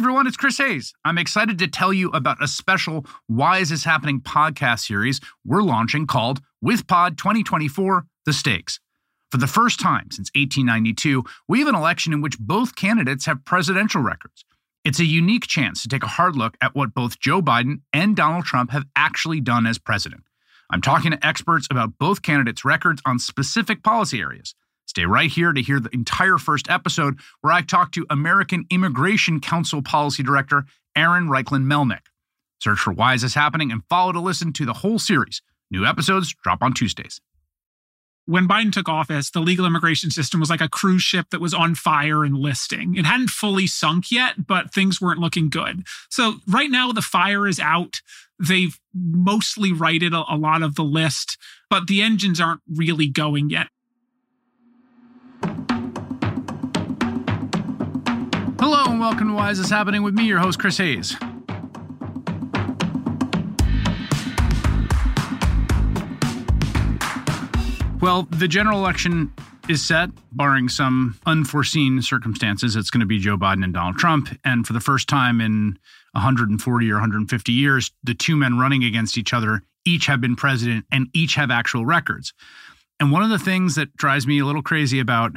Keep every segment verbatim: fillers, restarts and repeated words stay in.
everyone, it's Chris Hayes. I'm excited to tell you about a special Why Is This Happening podcast series we're launching called WithPod twenty twenty-four, The Stakes. For the first time since eighteen ninety-two, we have an election in which both candidates have presidential records. It's a unique chance to take a hard look at what both Joe Biden and Donald Trump have actually done as president. I'm talking to experts about both candidates' records on specific policy areas. Stay right here to hear the entire first episode where I talk to American Immigration Council Policy Director Aaron Reichlin-Melnick. Search for Why Is This Happening and follow to listen to the whole series. New episodes drop on Tuesdays. When Biden took office, the legal immigration system was like a cruise ship that was on fire and listing. It hadn't fully sunk yet, but things weren't looking good. So right now the fire is out. They've mostly righted a, a lot of the list, but the engines aren't really going yet. Hello and welcome to Why Is This Happening with me, your host, Chris Hayes. Well, the general election is set, barring some unforeseen circumstances. It's going to be Joe Biden and Donald Trump. And for the first time in one hundred forty or one hundred fifty years, the two men running against each other each have been president and each have actual records. And one of the things that drives me a little crazy about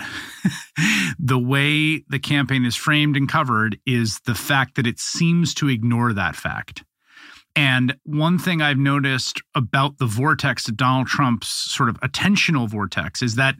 the way the campaign is framed and covered is the fact that it seems to ignore that fact. And one thing I've noticed about the vortex of Donald Trump's sort of attentional vortex is that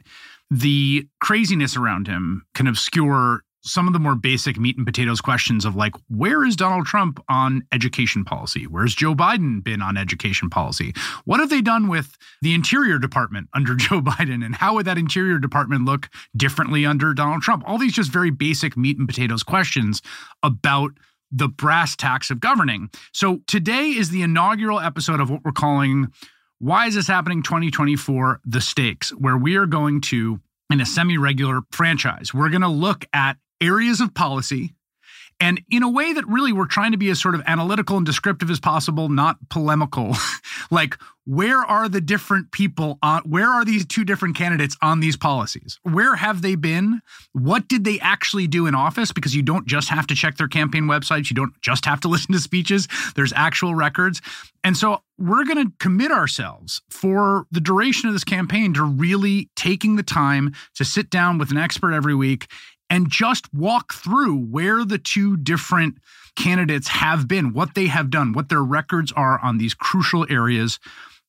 the craziness around him can obscure some of the more basic meat and potatoes questions of like, where is Donald Trump on education policy? Where's Joe Biden been on education policy? What have they done with the Interior Department under Joe Biden? And how would that Interior Department look differently under Donald Trump? All these just very basic meat and potatoes questions about the brass tacks of governing. So today is the inaugural episode of what we're calling Why Is This Happening twenty twenty-four, The Stakes, where we are going to, in a semi-regular franchise, we're going to look at areas of policy, and in a way that really we're trying to be as sort of analytical and descriptive as possible, not polemical. Like, where are the different people on, where are these two different candidates on these policies? Where have they been? What did they actually do in office? Because you don't just have to check their campaign websites. You don't just have to listen to speeches. There's actual records. And so we're going to commit ourselves for the duration of this campaign to really taking the time to sit down with an expert every week and just walk through where the two different candidates have been, what they have done, what their records are on these crucial areas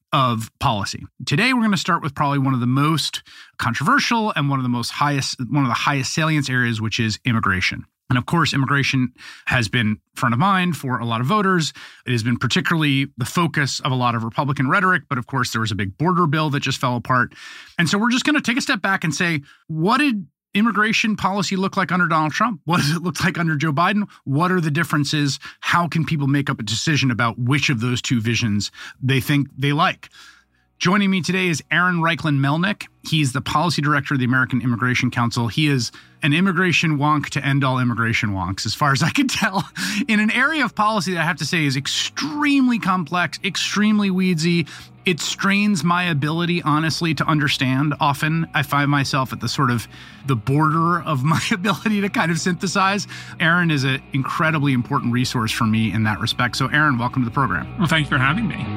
of policy. Today, we're going to start with probably one of the most controversial and one of the most highest, one of the highest salience areas, which is immigration. And of course, immigration has been front of mind for a lot of voters. It has been particularly the focus of a lot of Republican rhetoric. But of course, there was a big border bill that just fell apart. And so we're just going to take a step back and say, what did immigration policy look like under Donald Trump? What does it look like under Joe Biden? What are the differences? How can people make up a decision about which of those two visions they think they like? Joining me today is Aaron Reichlin-Melnick. He's the policy director of the American Immigration Council. He is an immigration wonk to end all immigration wonks, as far as I can tell, in an area of policy that I have to say is extremely complex, extremely weedsy. It strains my ability, honestly, to understand. Often I find myself at the sort of the border of my ability to kind of synthesize. Aaron is an incredibly important resource for me in that respect. So Aaron, welcome to the program. Well, thanks for having me.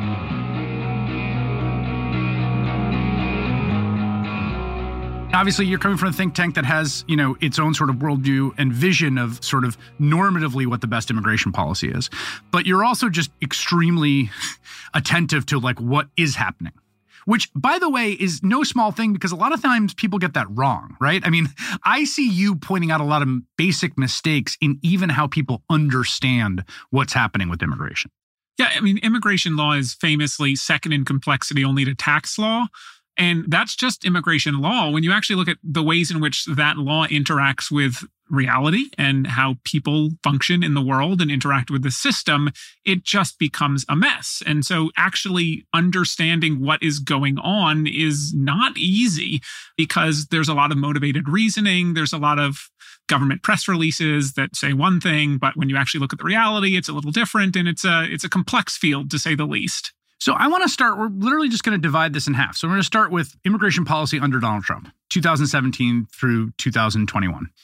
Obviously, you're coming from a think tank that has, you know, its own sort of worldview and vision of sort of normatively what the best immigration policy is. But you're also just extremely attentive to like what is happening, which, by the way, is no small thing because a lot of times people get that wrong, right? I mean, I see you pointing out a lot of basic mistakes in even how people understand what's happening with immigration. Yeah, I mean, immigration law is famously second in complexity only to tax law. And that's just immigration law. When you actually look at the ways in which that law interacts with reality and how people function in the world and interact with the system, it just becomes a mess. And so actually understanding what is going on is not easy because there's a lot of motivated reasoning. There's a lot of government press releases that say one thing, but when you actually look at the reality, it's a little different. And it's a, it's a complex field, to say the least. So I want to start, we're literally just going to divide this in half. So we're going to start with immigration policy under Donald Trump, two thousand seventeen through two thousand twenty-one.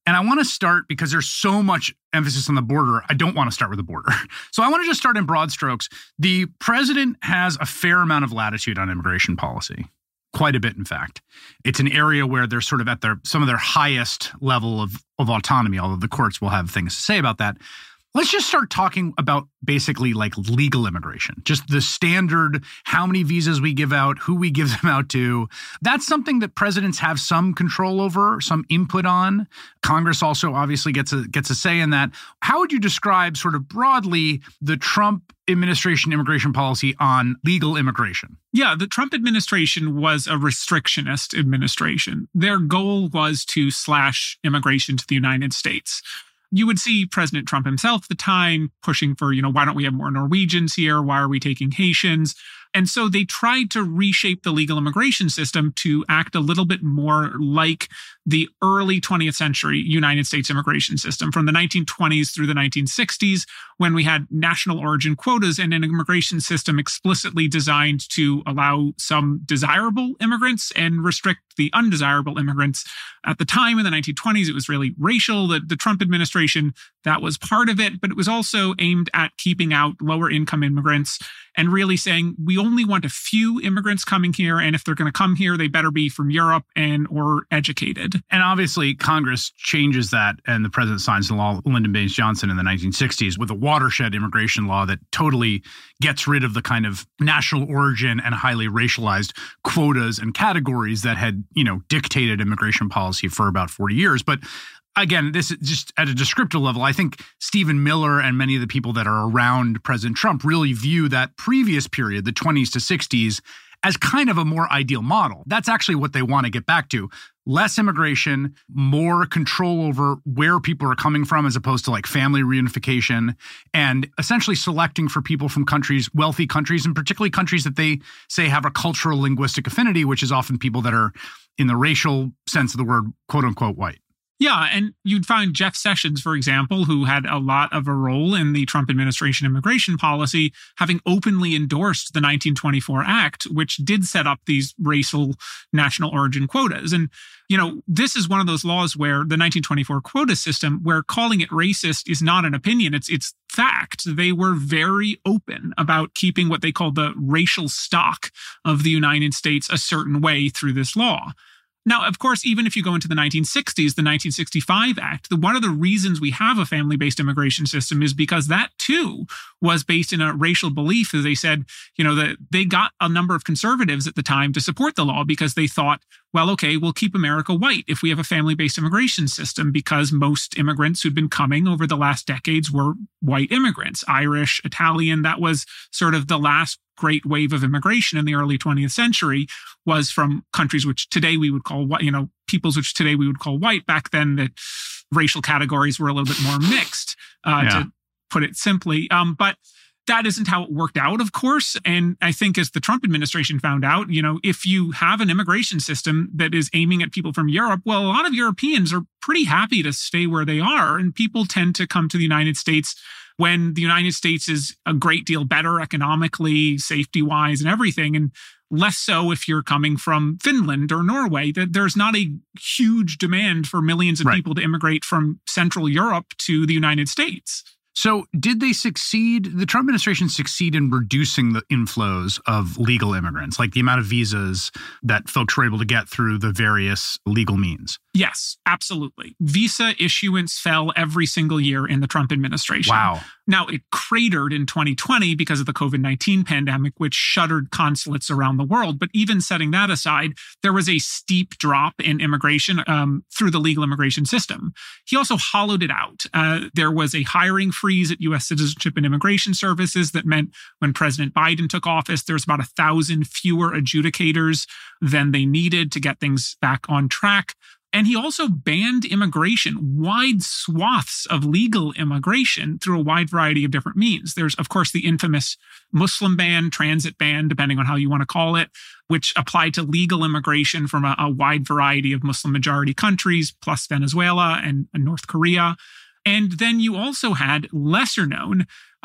And I want to start because there's so much emphasis on the border. I don't want to start with the border. So I want to just start in broad strokes. The president has a fair amount of latitude on immigration policy. Quite a bit, in fact. It's an area where they're sort of at their some of their highest level of, of autonomy, although the courts will have things to say about that. Let's just start talking about basically like legal immigration, just the standard, how many visas we give out, who we give them out to. That's something that presidents have some control over, some input on. Congress also obviously gets a gets a say in that. How would you describe sort of broadly the Trump administration immigration policy on legal immigration? Yeah, the Trump administration was a restrictionist administration. Their goal was to slash immigration to the United States. You would see President Trump himself at the time pushing for, you know, why don't we have more Norwegians here? Why are we taking Haitians? And so they tried to reshape the legal immigration system to act a little bit more like the early twentieth century United States immigration system from the nineteen twenties through the nineteen sixties, when we had national origin quotas and an immigration system explicitly designed to allow some desirable immigrants and restrict the undesirable immigrants. At the time in the nineteen twenties, it was really racial. The, the Trump administration, that was part of it, but it was also aimed at keeping out lower income immigrants and really saying we only want a few immigrants coming here, and if they're going to come here, they better be from Europe and or educated. And obviously, Congress changes that, and the president signs the law, Lyndon Baines Johnson, in the nineteen sixties with a watershed immigration law that totally gets rid of the kind of national origin and highly racialized quotas and categories that had, you know, dictated immigration policy for about forty years. But again, this is just at a descriptive level. I think Stephen Miller and many of the people that are around President Trump really view that previous period, the twenties to sixties, as kind of a more ideal model. That's actually what they want to get back to. Less immigration, more control over where people are coming from as opposed to like family reunification, and essentially selecting for people from countries, wealthy countries, and particularly countries that they say have a cultural linguistic affinity, which is often people that are in the racial sense of the word, quote unquote, white. Yeah, and you'd find Jeff Sessions, for example, who had a lot of a role in the Trump administration immigration policy, having openly endorsed the nineteen twenty-four Act, which did set up these racial national origin quotas. And, you know, this is one of those laws where the nineteen twenty-four quota system, where calling it racist is not an opinion, it's it's fact. They were very open about keeping what they called the racial stock of the United States a certain way through this law. Now, of course, even if you go into the nineteen sixties, the nineteen sixty-five Act, the, one of the reasons we have a family-based immigration system is because that, too, was based in a racial belief. As they said, you know, that they got a number of conservatives at the time to support the law because they thought, well, okay, we'll keep America white if we have a family-based immigration system, because most immigrants who'd been coming over the last decades were white immigrants, Irish, Italian. That was sort of the last great wave of immigration in the early twentieth century, was from countries which today we would call white, you know, peoples which today we would call white. Back then, the racial categories were a little bit more mixed, uh, yeah. to put it simply. Um, but that isn't how it worked out, of course. And I think as the Trump administration found out, you know, if you have an immigration system that is aiming at people from Europe, well, a lot of Europeans are pretty happy to stay where they are. And people tend to come to the United States when the United States is a great deal better economically, safety-wise, and everything, and less so if you're coming from Finland or Norway. That there's not a huge demand for millions of right. people to immigrate from Central Europe to the United States. So did they succeed, the Trump administration succeed in reducing the inflows of legal immigrants, like the amount of visas that folks were able to get through the various legal means? Yes, absolutely. Visa issuance fell every single year in the Trump administration. Wow. Now, it cratered in twenty twenty because of the COVID nineteen pandemic, which shuttered consulates around the world. But even setting that aside, there was a steep drop in immigration um, through the legal immigration system. He also hollowed it out. Uh, there was a hiring freeze at U S Citizenship and Immigration Services that meant when President Biden took office, there was about a thousand fewer adjudicators than they needed to get things back on track. And he also banned immigration, wide swaths of legal immigration through a wide variety of different means. There's, of course, the infamous Muslim ban, transit ban, depending on how you want to call it, which applied to legal immigration from a, a wide variety of Muslim-majority countries, plus Venezuela and, and North Korea. And then you also had lesser known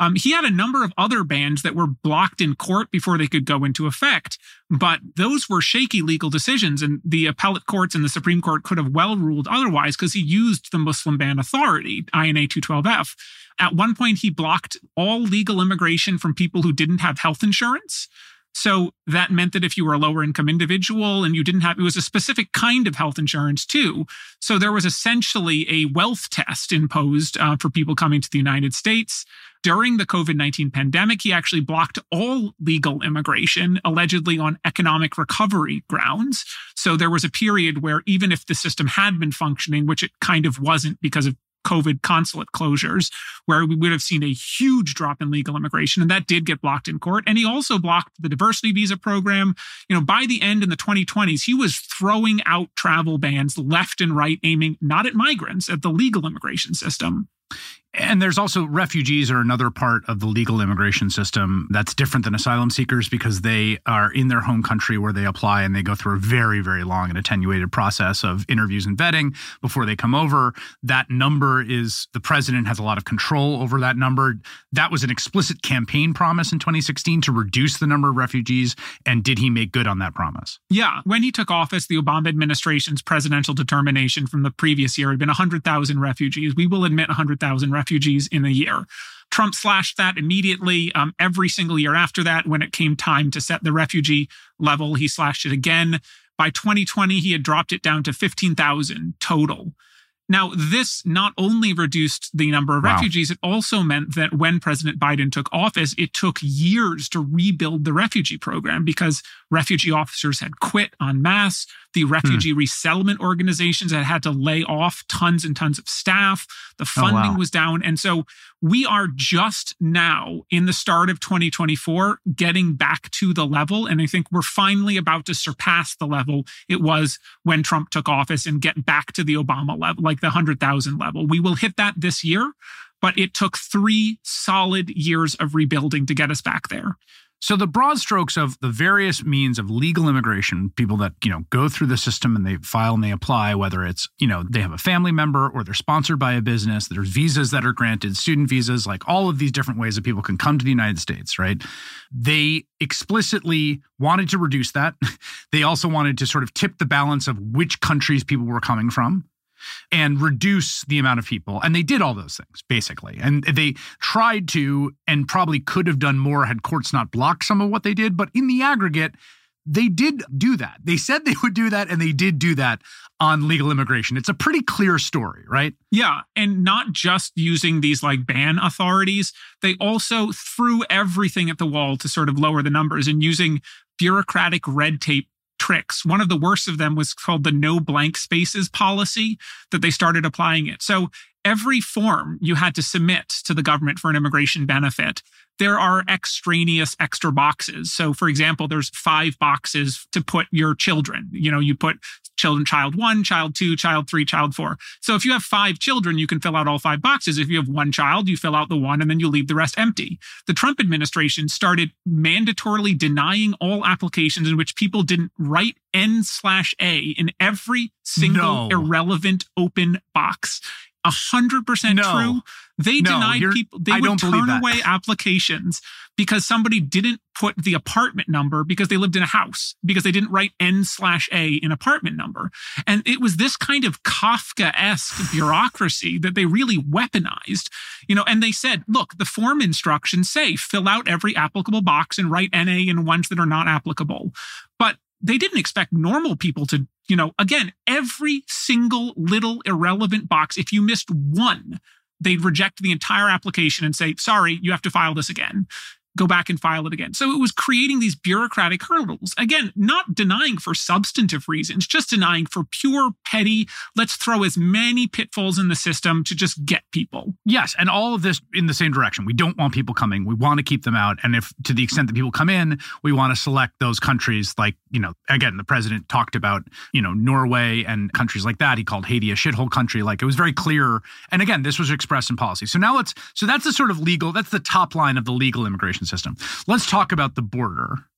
Um, he had a number of other bans that were blocked in court before they could go into effect, but those were shaky legal decisions, and the appellate courts and the Supreme Court could have well ruled otherwise because he used the Muslim ban authority, I N A two twelve F. At one point, he blocked all legal immigration from people who didn't have health insurance. So that meant that if you were a lower income individual and you didn't have, it was a specific kind of health insurance too. So there was essentially a wealth test imposed uh, for people coming to the United States. During the COVID nineteen pandemic, he actually blocked all legal immigration, allegedly on economic recovery grounds. So there was a period where even if the system had been functioning, which it kind of wasn't because of COVID consulate closures, where we would have seen a huge drop in legal immigration, and that did get blocked in court. And he also blocked the diversity visa program. You know, by the end in the twenty twenties, he was throwing out travel bans left and right, aiming not at migrants, at the legal immigration system. And there's also refugees are another part of the legal immigration system that's different than asylum seekers because they are in their home country where they apply and they go through a very, very long and attenuated process of interviews and vetting before they come over. That number is the president has a lot of control over that number. That was an explicit campaign promise in twenty sixteen to reduce the number of refugees. And did he make good on that promise? Yeah. When he took office, the Obama administration's presidential determination from the previous year had been one hundred thousand refugees. We will admit one hundred thousand refugees. refugees in a year. Trump slashed that immediately. Um, every single year after that, when it came time to set the refugee level, he slashed it again. By twenty twenty, he had dropped it down to fifteen thousand total. Now, this not only reduced the number of wow. refugees, it also meant that when President Biden took office, it took years to rebuild the refugee program because refugee officers had quit en masse. The refugee hmm. resettlement organizations had had to lay off tons and tons of staff. The funding oh, wow. was down. And so we are just now in the start of twenty twenty-four getting back to the level. And I think we're finally about to surpass the level it was when Trump took office and get back to the Obama level, like the one hundred thousand level. We will hit that this year, but it took three solid years of rebuilding to get us back there. So the broad strokes of the various means of legal immigration, people that, you know, go through the system and they file and they apply, whether it's, you know, they have a family member or they're sponsored by a business, there's visas that are granted, student visas, like all of these different ways that people can come to the United States, right? They explicitly wanted to reduce that. They also wanted to sort of tip the balance of which countries people were coming from and reduce the amount of people. And they did all those things, basically. And they tried to and probably could have done more had courts not blocked some of what they did. But in the aggregate, they did do that. They said they would do that, and they did do that on legal immigration. It's a pretty clear story, right? Yeah. And not just using these like ban authorities, they also threw everything at the wall to sort of lower the numbers and using bureaucratic red tape tricks. One of the worst of them was called the no blank spaces policy that they started applying it. So every form you had to submit to the government for an immigration benefit, there are extraneous extra boxes. So for example, there's five boxes to put your children. You know, you put children, child one, child two, child three, child four. So if you have five children, you can fill out all five boxes. If you have one child, you fill out the one and then you leave the rest empty. The Trump administration started mandatorily denying all applications in which people didn't write N slash A in every single no. irrelevant open box. A hundred percent true. They no, denied people. They I would turn away applications because somebody didn't put the apartment number because they lived in a house, because they didn't write N slash A in apartment number. And it was this kind of Kafka-esque bureaucracy that they really weaponized, you know, and they said, look, the form instructions say fill out every applicable box and write N A in ones that are not applicable. But they didn't expect normal people to, you know, again, every single little irrelevant box, if you missed one, they'd reject the entire application and say, sorry, you have to file this again. Go back and file it again. So it was creating these bureaucratic hurdles. Again, not denying for substantive reasons, just denying for pure petty, let's throw as many pitfalls in the system to just get people. Yes, and all of this in the same direction. We don't want people coming. We want to keep them out. And if to the extent that people come in, we want to select those countries like, you know, again, the president talked about, you know, Norway and countries like that. He called Haiti a shithole country. Like it was very clear. And again, this was expressed in policy. So now let's, so that's the sort of legal, that's the top line of the legal immigration system. Let's talk about the border.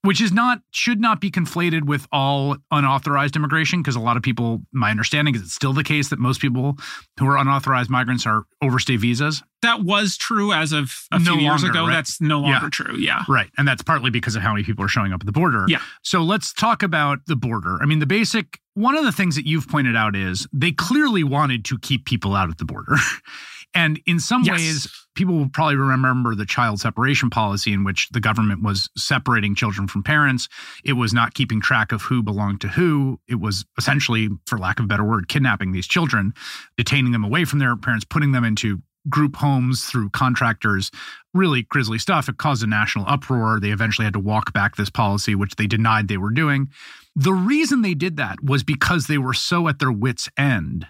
Which is not, should not be conflated with all unauthorized immigration, because a lot of people, my understanding is it's still the case that most people who are unauthorized migrants are overstay visas. That was true as of a No few years longer, ago. right? That's no longer Yeah. true. Yeah. Right. And that's partly because of how many people are showing up at the border. Yeah. So let's talk about the border. I mean, the basic, one of the things that you've pointed out is they clearly wanted to keep people out at the border. And in some Yes. ways, people will probably remember the child separation policy in which the government was separating children from parents. It was not keeping track of who belonged to who. It was essentially, for lack of a better word, kidnapping these children, detaining them away from their parents, putting them into group homes through contractors, really grisly stuff. It caused a national uproar. They eventually had to walk back this policy, which they denied they were doing. The reason they did that was because they were so at their wits' end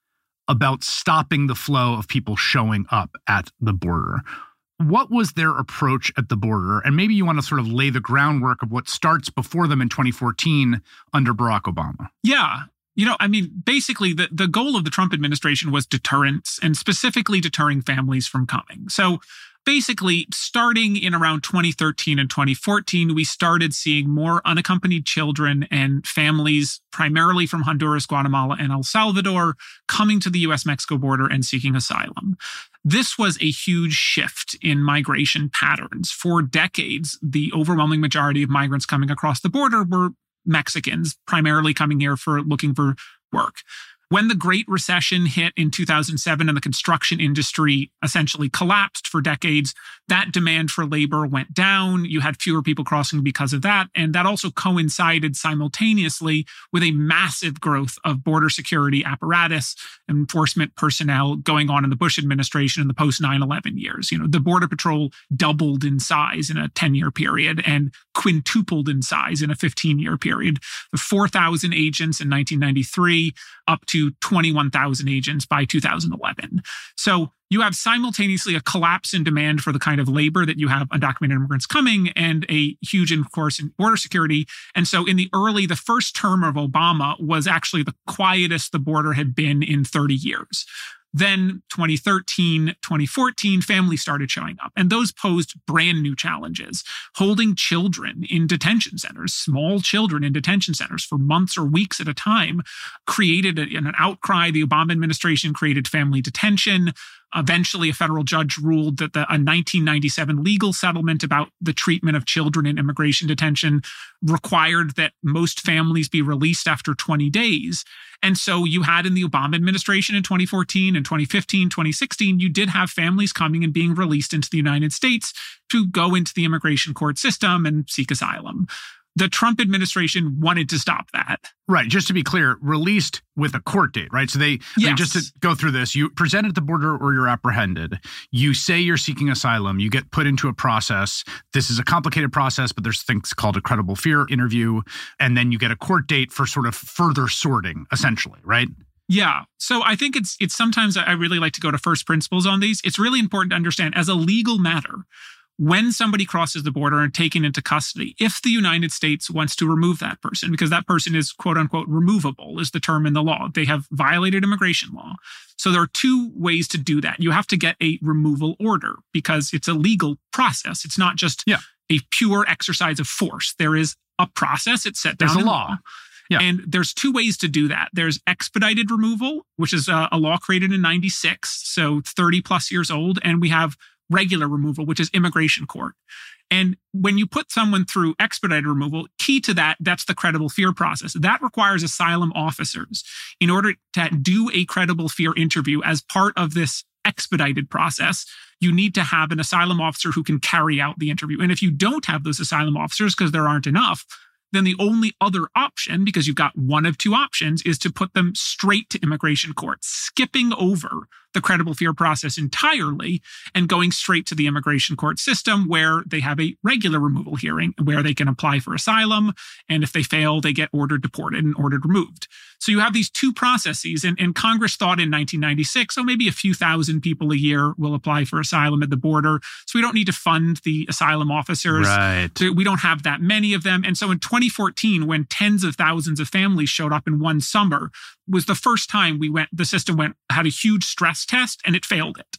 about stopping the flow of people showing up at the border. What was their approach at the border? And maybe you want to sort of lay the groundwork of what starts before them in twenty fourteen under Barack Obama. Yeah. You know, I mean, basically, the, the goal of the Trump administration was deterrence, and specifically deterring families from coming. So basically, starting in around twenty thirteen and twenty fourteen, we started seeing more unaccompanied children and families, primarily from Honduras, Guatemala, and El Salvador, coming to the U S Mexico border and seeking asylum. This was a huge shift in migration patterns. For decades, the overwhelming majority of migrants coming across the border were Mexicans, primarily coming here for looking for work. When the Great Recession hit in two thousand seven and the construction industry essentially collapsed for decades, that demand for labor went down. You had fewer people crossing because of that. And that also coincided simultaneously with a massive growth of border security apparatus, enforcement personnel going on in the Bush administration in the post nine eleven years. You know, the Border Patrol doubled in size in a ten-year period and quintupled in size in a fifteen-year period. four thousand agents in nineteen ninety-three, up to twenty-one thousand agents by two thousand eleven. So you have simultaneously a collapse in demand for the kind of labor that you have undocumented immigrants coming, and a huge, of course, in border security. And so in the early, the first term of Obama was actually the quietest the border had been in thirty years. Then twenty thirteen, twenty fourteen, families started showing up, and those posed brand new challenges. Holding children in detention centers, small children in detention centers for months or weeks at a time, created a, an outcry. The Obama administration created family detention. Eventually, a federal judge ruled that the, a nineteen ninety-seven legal settlement about the treatment of children in immigration detention required that most families be released after twenty days. And so you had in the Obama administration in twenty fourteen and twenty fifteen, twenty sixteen, you did have families coming and being released into the United States to go into the immigration court system and seek asylum. The Trump administration wanted to stop that. Right. Just to be clear, released with a court date, right? So they, Yes. I mean, just to go through this, you present at the border or you're apprehended. You say you're seeking asylum. You get put into a process. This is a complicated process, but there's things called a credible fear interview. And then you get a court date for sort of further sorting, essentially, right? Yeah. So I think it's it's sometimes I really like to go to first principles on these. It's really important to understand as a legal matter, when somebody crosses the border and taken into custody, if the United States wants to remove that person, because that person is quote unquote removable is the term in the law. They have violated immigration law. So there are two ways to do that. You have to get a removal order because it's a legal process. It's not just yeah. a pure exercise of force. There is a process. It's set down There's a in law. law. Yeah. And there's two ways to do that. There's expedited removal, which is a, a law created in ninety-six, so thirty plus years old. And we have regular removal, which is immigration court. And when you put someone through expedited removal, key to that, that's the credible fear process. That requires asylum officers in order to do a credible fear interview as part of this expedited process. You need to have an asylum officer who can carry out the interview. And if you don't have those asylum officers, because there aren't enough, then the only other option, because you've got one of two options, is to put them straight to immigration court, skipping over the credible fear process entirely and going straight to the immigration court system where they have a regular removal hearing where they can apply for asylum. And if they fail, they get ordered deported and ordered removed. So you have these two processes. And, and Congress thought in nineteen ninety-six, oh, maybe a few thousand people a year will apply for asylum at the border. So we don't need to fund the asylum officers. Right. We don't have that many of them. And so in twenty fourteen, when tens of thousands of families showed up in one summer, was the first time we went, the system went, had a huge stress test and it failed it.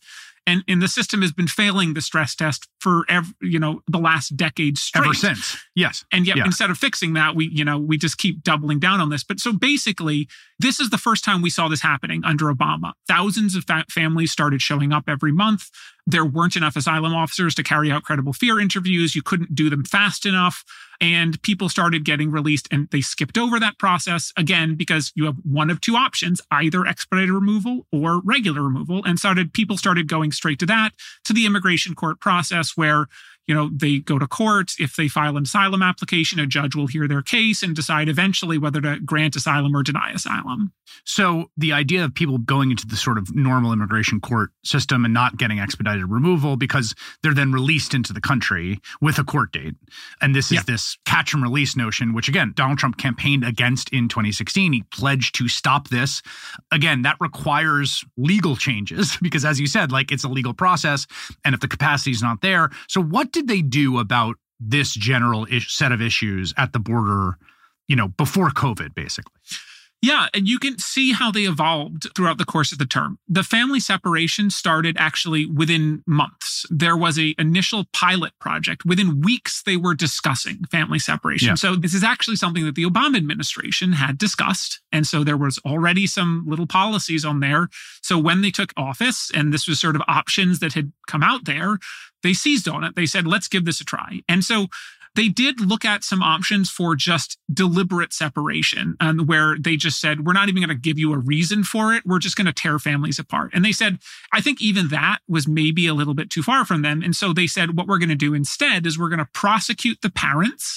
And, and the system has been failing the stress test for every, you know, the last decade straight. Ever since. Yes. And yet yeah. instead of fixing that, we, you know, we just keep doubling down on this. But so basically, this is the first time we saw this happening under Obama. Thousands of fa- families started showing up every month. There weren't enough asylum officers to carry out credible fear interviews. You couldn't do them fast enough. And people started getting released, and they skipped over that process again because you have one of two options, either expedited removal or regular removal. And started people started going straight to that, to the immigration court process where, you know, they go to court. If they file an asylum application, a judge will hear their case and decide eventually whether to grant asylum or deny asylum. So the idea of people going into the sort of normal immigration court system and not getting expedited removal because they're then released into the country with a court date. And this is yeah. this catch and release notion, which again, Donald Trump campaigned against in twenty sixteen. He pledged to stop this. Again, that requires legal changes because as you said, like it's a legal process. And if the capacity is not there. So what did they do about this general ish set of issues at the border, you know, before COVID, basically? Yeah, and you can see how they evolved throughout the course of the term. The family separation started actually within months. There was an initial pilot project. Within weeks, they were discussing family separation. Yeah. So this is actually something that the Obama administration had discussed. And so there was already some little policies on there. So when they took office, and this was sort of options that had come out there, they seized on it. They said, let's give this a try. And so they did look at some options for just deliberate separation, um, where they just said, we're not even going to give you a reason for it. We're just going to tear families apart. And they said, I think even that was maybe a little bit too far from them. And so they said, what we're going to do instead is we're going to prosecute the parents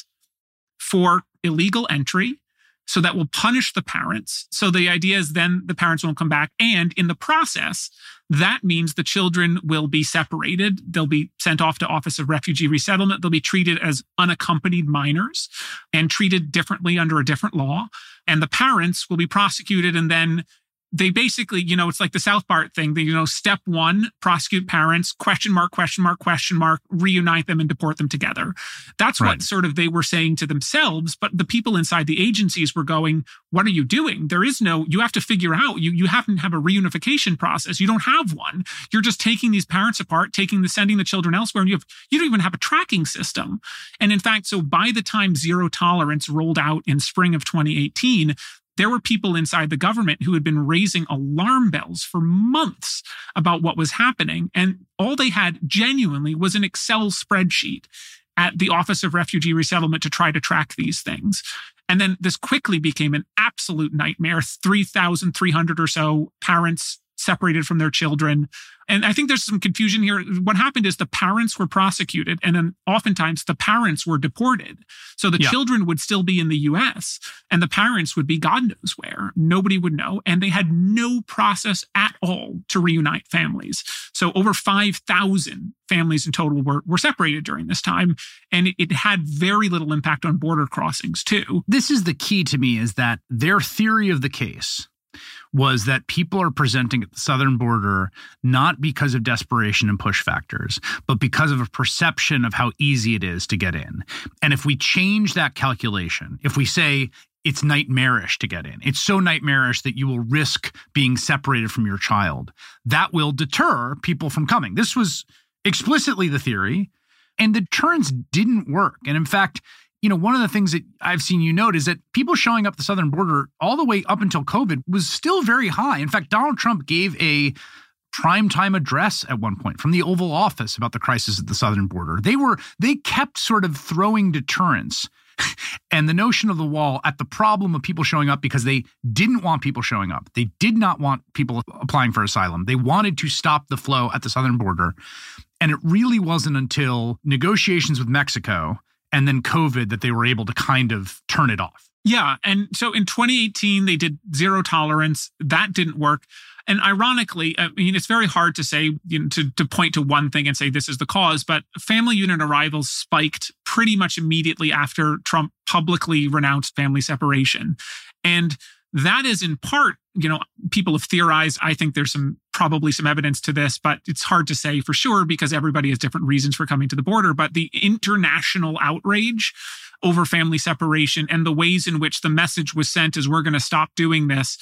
for illegal entry. So that will punish the parents. So the idea is then the parents won't come back. And in the process, that means the children will be separated. They'll be sent off to Office of Refugee Resettlement. They'll be treated as unaccompanied minors and treated differently under a different law. And the parents will be prosecuted, and then they basically, you know, it's like the South Park thing. They, you know, step one, prosecute parents, question mark, question mark, question mark, reunite them and deport them together. That's right. What sort of they were saying to themselves. But the people inside the agencies were going, what are you doing? There is no, you have to figure out, you, you have to have a reunification process. You don't have one. You're just taking these parents apart, taking the, sending the children elsewhere. And you have, you don't even have a tracking system. And in fact, so by the time zero tolerance rolled out in spring of twenty eighteen, there were people inside the government who had been raising alarm bells for months about what was happening. And all they had genuinely was an Excel spreadsheet at the Office of Refugee Resettlement to try to track these things. And then this quickly became an absolute nightmare. three thousand three hundred or so parents separated from their children. And I think there's some confusion here. What happened is the parents were prosecuted, and then oftentimes the parents were deported. So the yeah. children would still be in the U S, and the parents would be God knows where. Nobody would know. And they had no process at all to reunite families. So over five thousand families in total were, were separated during this time. And it, it had very little impact on border crossings too. This is the key to me, is that their theory of the case was that people are presenting at the southern border not because of desperation and push factors, but because of a perception of how easy it is to get in. And if we change that calculation, if we say it's nightmarish to get in, it's so nightmarish that you will risk being separated from your child, that will deter people from coming. This was explicitly the theory, and the deterrence didn't work. And in fact, you know, one of the things that I've seen you note is that people showing up the southern border all the way up until COVID was still very high. In fact, Donald Trump gave a primetime address at one point from the Oval Office about the crisis at the southern border. They were they kept sort of throwing deterrence and the notion of the wall at the problem of people showing up because they didn't want people showing up. They did not want people applying for asylum. They wanted to stop the flow at the southern border. And it really wasn't until negotiations with Mexico and then COVID that they were able to kind of turn it off. Yeah. And so in twenty eighteen, they did zero tolerance. That didn't work. And ironically, I mean, it's very hard to say, you know, to, to point to one thing and say this is the cause, but family unit arrivals spiked pretty much immediately after Trump publicly renounced family separation. And that is in part, you know, people have theorized. I think there's some probably some evidence to this, but it's hard to say for sure because everybody has different reasons for coming to the border. But the international outrage over family separation and the ways in which the message was sent is we're going to stop doing this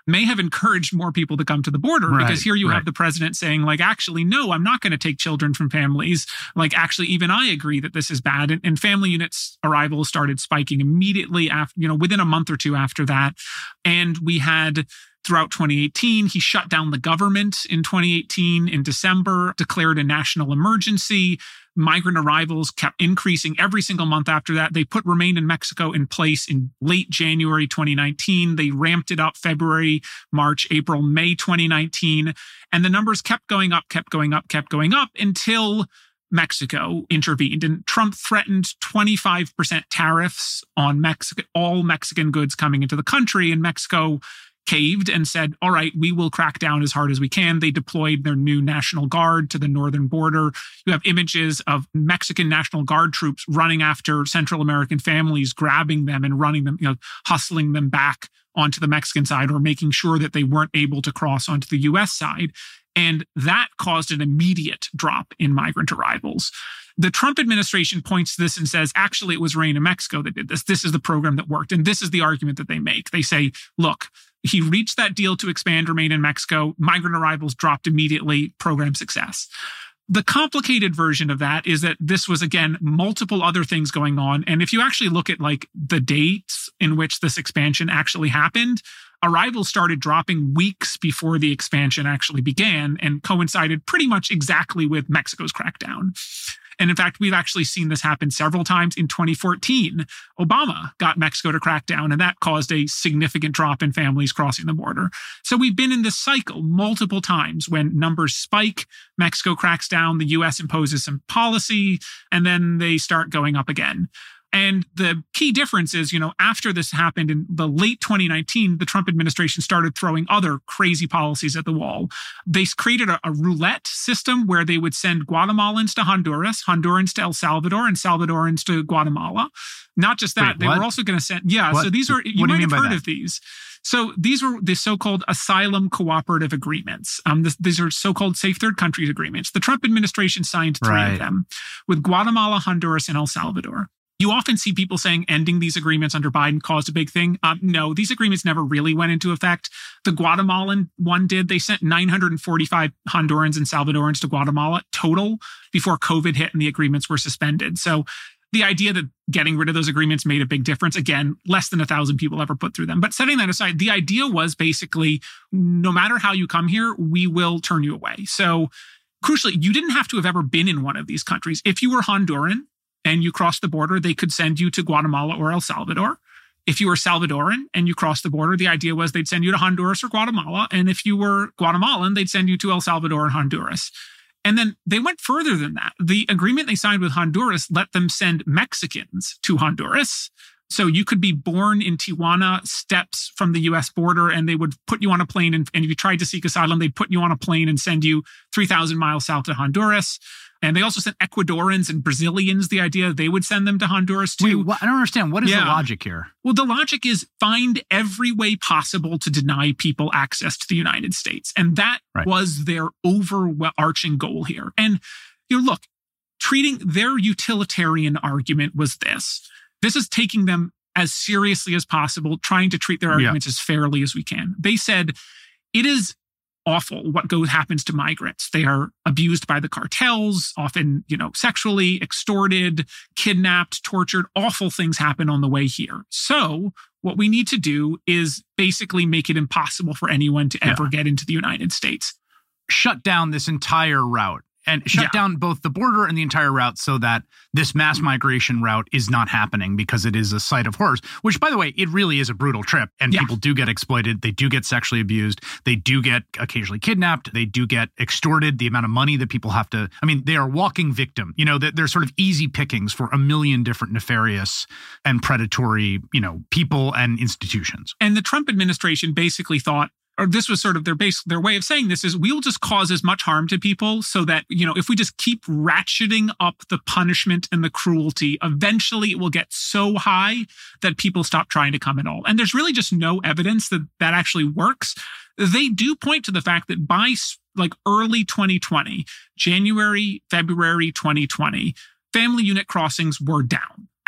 may have encouraged more people to come to the border, right, because here you right. have the president saying, like, actually, no, I'm not going to take children from families. Like, actually, even I agree that this is bad. And, and family units arrivals started spiking immediately after, you know, within a month or two after that. And we had throughout twenty eighteen, he shut down the government in twenty eighteen in December, declared a national emergency. Migrant arrivals kept increasing every single month after that. They put Remain in Mexico in place in late January twenty nineteen. They ramped it up February, March, April, May twenty nineteen. And the numbers kept going up, kept going up, kept going up until Mexico intervened. And Trump threatened twenty-five percent tariffs on Mexico, all Mexican goods coming into the country. And Mexico caved and said, all right, we will crack down as hard as we can. They deployed their new National Guard to the northern border. You have images of Mexican National Guard troops running after Central American families, grabbing them and running them, you know, hustling them back onto the Mexican side, or making sure that they weren't able to cross onto the U S side. And that caused an immediate drop in migrant arrivals. The Trump administration points to this and says, actually, it was Remain in Mexico that did this. This is the program that worked. And this is the argument that they make. They say, look, he reached that deal to expand Remain in Mexico. Migrant arrivals dropped immediately. Program success. The complicated version of that is that this was, again, multiple other things going on. And if you actually look at like the dates in which this expansion actually happened, arrivals started dropping weeks before the expansion actually began and coincided pretty much exactly with Mexico's crackdown. And in fact, we've actually seen this happen several times. In twenty fourteen, Obama got Mexico to crack down, and that caused a significant drop in families crossing the border. So we've been in this cycle multiple times when numbers spike, Mexico cracks down, the U S imposes some policy, and then they start going up again. And the key difference is, you know, after this happened in the late twenty nineteen, the Trump administration started throwing other crazy policies at the wall. They created a, a roulette system where they would send Guatemalans to Honduras, Hondurans to El Salvador, and Salvadorans to Guatemala. Not just that, Wait, they what? were also going to send, yeah, What? so these are, you What do might you mean have by heard that? of these. So these were the so-called asylum cooperative agreements. Um, this, these are so-called safe third countries agreements. The Trump administration signed three Right. of them with Guatemala, Honduras, and El Salvador. You often see people saying ending these agreements under Biden caused a big thing. Um, no, these agreements never really went into effect. The Guatemalan one did. They sent nine hundred forty-five Hondurans and Salvadorans to Guatemala total before COVID hit and the agreements were suspended. So the idea that getting rid of those agreements made a big difference, again, less than a thousand people ever put through them. But setting that aside, the idea was basically, no matter how you come here, we will turn you away. So crucially, you didn't have to have ever been in one of these countries. If you were Honduran and you crossed the border, they could send you to Guatemala or El Salvador. If you were Salvadoran and you crossed the border, the idea was they'd send you to Honduras or Guatemala. And if you were Guatemalan, they'd send you to El Salvador and Honduras. And then they went further than that. The agreement they signed with Honduras let them send Mexicans to Honduras. So you could be born in Tijuana, steps from the U S border, and they would put you on a plane. And, and if you tried to seek asylum, they'd put you on a plane and send you three thousand miles south to Honduras. And they also sent Ecuadorians and Brazilians, the idea they would send them to Honduras too. Wait, what? I don't understand. What is Yeah. the logic here? Well, the logic is find every way possible to deny people access to the United States. And that Right. was their overarching goal here. And you know, look, treating their utilitarian argument was this. This is taking them as seriously as possible, trying to treat their Yeah. arguments as fairly as we can. They said, it is awful what goes happens to migrants. They are abused by the cartels, often, you know, sexually extorted, kidnapped, tortured. Awful things happen on the way here. So what we need to do is basically make it impossible for anyone to ever Yeah. get into the United States. Shut down this entire route and shut Yeah. down both the border and the entire route so that this mass migration route is not happening, because it is a site of horrors, which, by the way, it really is a brutal trip. And Yeah. people do get exploited. They do get sexually abused. They do get occasionally kidnapped. They do get extorted. The amount of money that people have to, I mean, they are walking victim. You know, that they're sort of easy pickings for a million different nefarious and predatory, you know, people and institutions. And the Trump administration basically thought, or this was sort of their base, their way of saying this is, we'll just cause as much harm to people so that, you know, if we just keep ratcheting up the punishment and the cruelty, eventually it will get so high that people stop trying to come at all. And there's really just no evidence that that actually works. They do point to the fact that by like early twenty twenty, January, February twenty twenty, family unit crossings were down.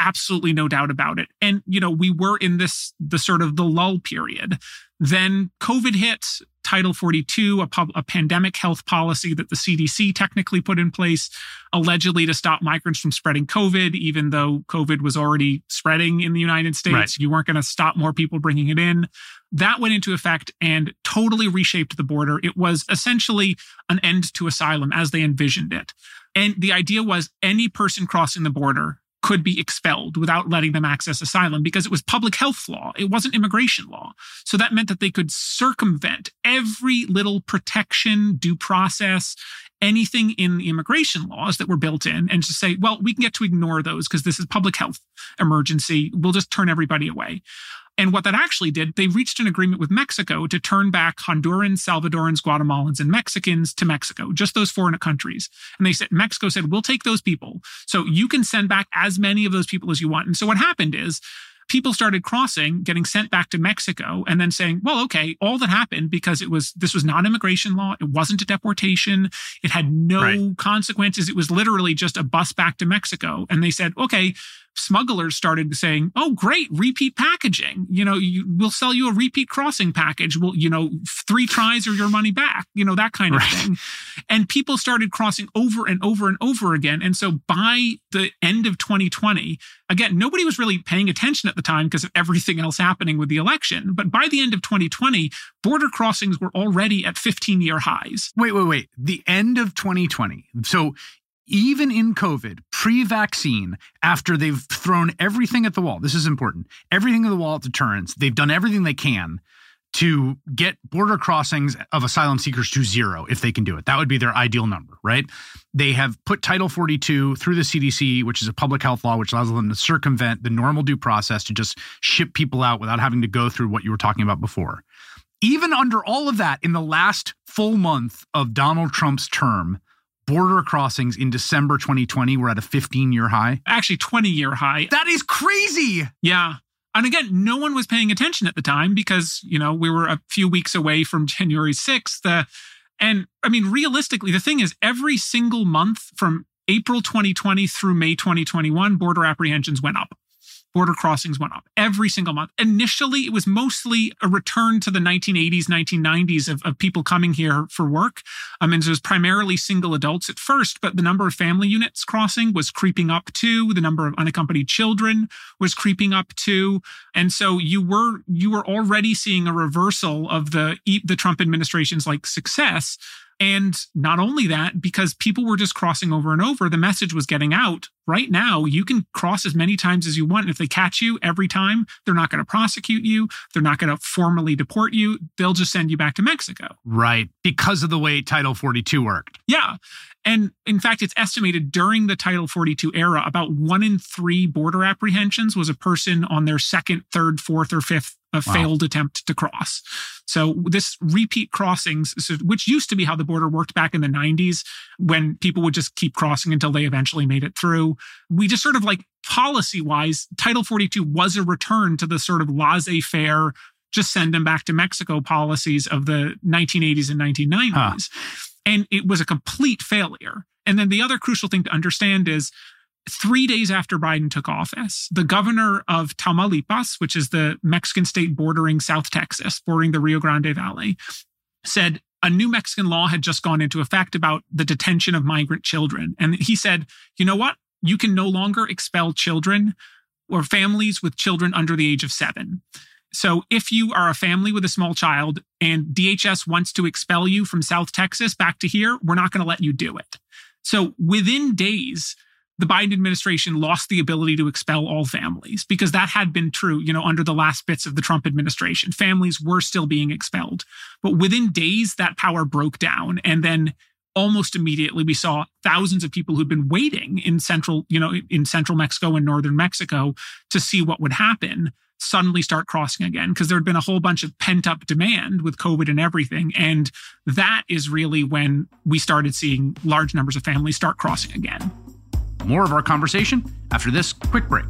absolutely no doubt about it. And, you know, we were in this, the sort of the lull period. Then COVID hit, Title forty-two, a, pub, a pandemic health policy that the C D C technically put in place, allegedly to stop migrants from spreading COVID, even though COVID was already spreading in the United States. Right. You weren't going to stop more people bringing it in. That went into effect and totally reshaped the border. It was essentially an end to asylum as they envisioned it. And the idea was any person crossing the border could be expelled without letting them access asylum because it was public health law. It wasn't immigration law. So that meant that they could circumvent every little protection, due process, anything in the immigration laws that were built in and just say, well, we can get to ignore those because this is public health emergency. We'll just turn everybody away. And what that actually did, they reached an agreement with Mexico to turn back Hondurans, Salvadorans, Guatemalans, and Mexicans to Mexico, just those foreign countries. And they said, Mexico said, we'll take those people. So you can send back as many of those people as you want. And so what happened is people started crossing, getting sent back to Mexico, and then saying, well, okay, all that happened because it was, this was not immigration law. It wasn't a deportation. It had no right. consequences. It was literally just a bus back to Mexico. And they said, okay, smugglers started saying, oh, great, repeat packaging. You know, you, we'll sell you a repeat crossing package. We'll, you know, three tries or your money back, you know, that kind of right. thing. And people started crossing over and over and over again. And so by the end of twenty twenty, again, nobody was really paying attention at the time because of everything else happening with the election. But by the end of twenty twenty, border crossings were already at fifteen-year highs. Wait, wait, wait. The end of twenty twenty. So even in COVID, pre-vaccine, after they've thrown everything at the wall, this is important, everything at the wall at deterrence, they've done everything they can to get border crossings of asylum seekers to zero if they can do it. That would be their ideal number, right? They have put Title forty-two through the C D C, which is a public health law, which allows them to circumvent the normal due process to just ship people out without having to go through what you were talking about before. Even under all of that, in the last full month of Donald Trump's term, border crossings in December twenty twenty were at a fifteen-year high. Actually, twenty-year high. That is crazy. Yeah. And again, no one was paying attention at the time because, you know, we were a few weeks away from January sixth. Uh, and I mean, realistically, the thing is, every single month from April twenty twenty through May twenty twenty-one, border apprehensions went up. Border crossings went up every single month. Initially, it was mostly a return to the nineteen eighties, nineteen nineties of, of people coming here for work. I mean, it was primarily single adults at first, but the number of family units crossing was creeping up too. The number of unaccompanied children was creeping up too. And so you were you were already seeing a reversal of the the Trump administration's like success. And not only that, because people were just crossing over and over, the message was getting out. Right now, you can cross as many times as you want. And if they catch you every time, they're not going to prosecute you. They're not going to formally deport you. They'll just send you back to Mexico. Right. Because of the way Title forty-two worked. Yeah. And in fact, it's estimated during the Title forty-two era, about one in three border apprehensions was a person on their second, third, fourth, or fifth a wow. failed attempt to cross. So this repeat crossings, which used to be how the border worked back in the nineties, when people would just keep crossing until they eventually made it through. We just sort of like policy-wise, Title forty-two was a return to the sort of laissez-faire, just send them back to Mexico policies of the nineteen eighties and nineteen nineties. Huh. And it was a complete failure. And then the other crucial thing to understand is, three days after Biden took office, the governor of Tamaulipas, which is the Mexican state bordering South Texas, bordering the Rio Grande Valley, said a new Mexican law had just gone into effect about the detention of migrant children. And he said, you know what? You can no longer expel children or families with children under the age of seven. So if you are a family with a small child and D H S wants to expel you from South Texas back to here, we're not going to let you do it. So within days, the Biden administration lost the ability to expel all families because that had been true, you know, under the last bits of the Trump administration. Families were still being expelled. But within days, that power broke down. And then almost immediately, we saw thousands of people who'd been waiting in central, you know, in central Mexico and northern Mexico to see what would happen, suddenly start crossing again because there had been a whole bunch of pent up demand with COVID and everything. And that is really when we started seeing large numbers of families start crossing again. More of our conversation after this quick break.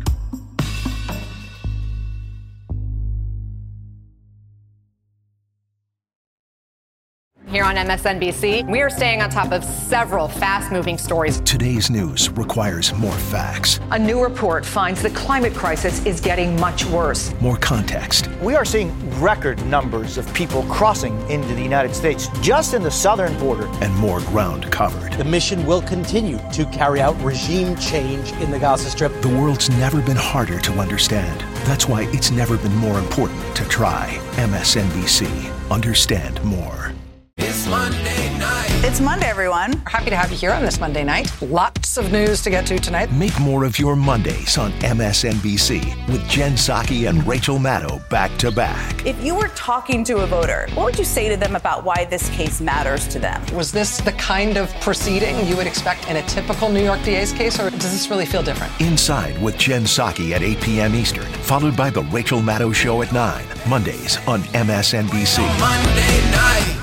Here on M S N B C, we are staying on top of several fast-moving stories. Today's news requires more facts. A new report finds the climate crisis is getting much worse. More context. We are seeing record numbers of people crossing into the United States just in the southern border. And more ground covered. The mission will continue to carry out regime change in the Gaza Strip. The world's never been harder to understand. That's why it's never been more important to try. M S N B C. Understand more. It's Monday night. It's Monday, everyone. We're happy to have you here on this Monday night. Lots of news to get to tonight. Make more of your Mondays on M S N B C with Jen Psaki and Rachel Maddow back to back. If you were talking to a voter, what would you say to them about why this case matters to them? Was this the kind of proceeding you would expect in a typical New York D A's case, or does this really feel different? Inside with Jen Psaki at eight p.m. Eastern, followed by The Rachel Maddow Show at nine, Mondays on M S N B C. Monday night.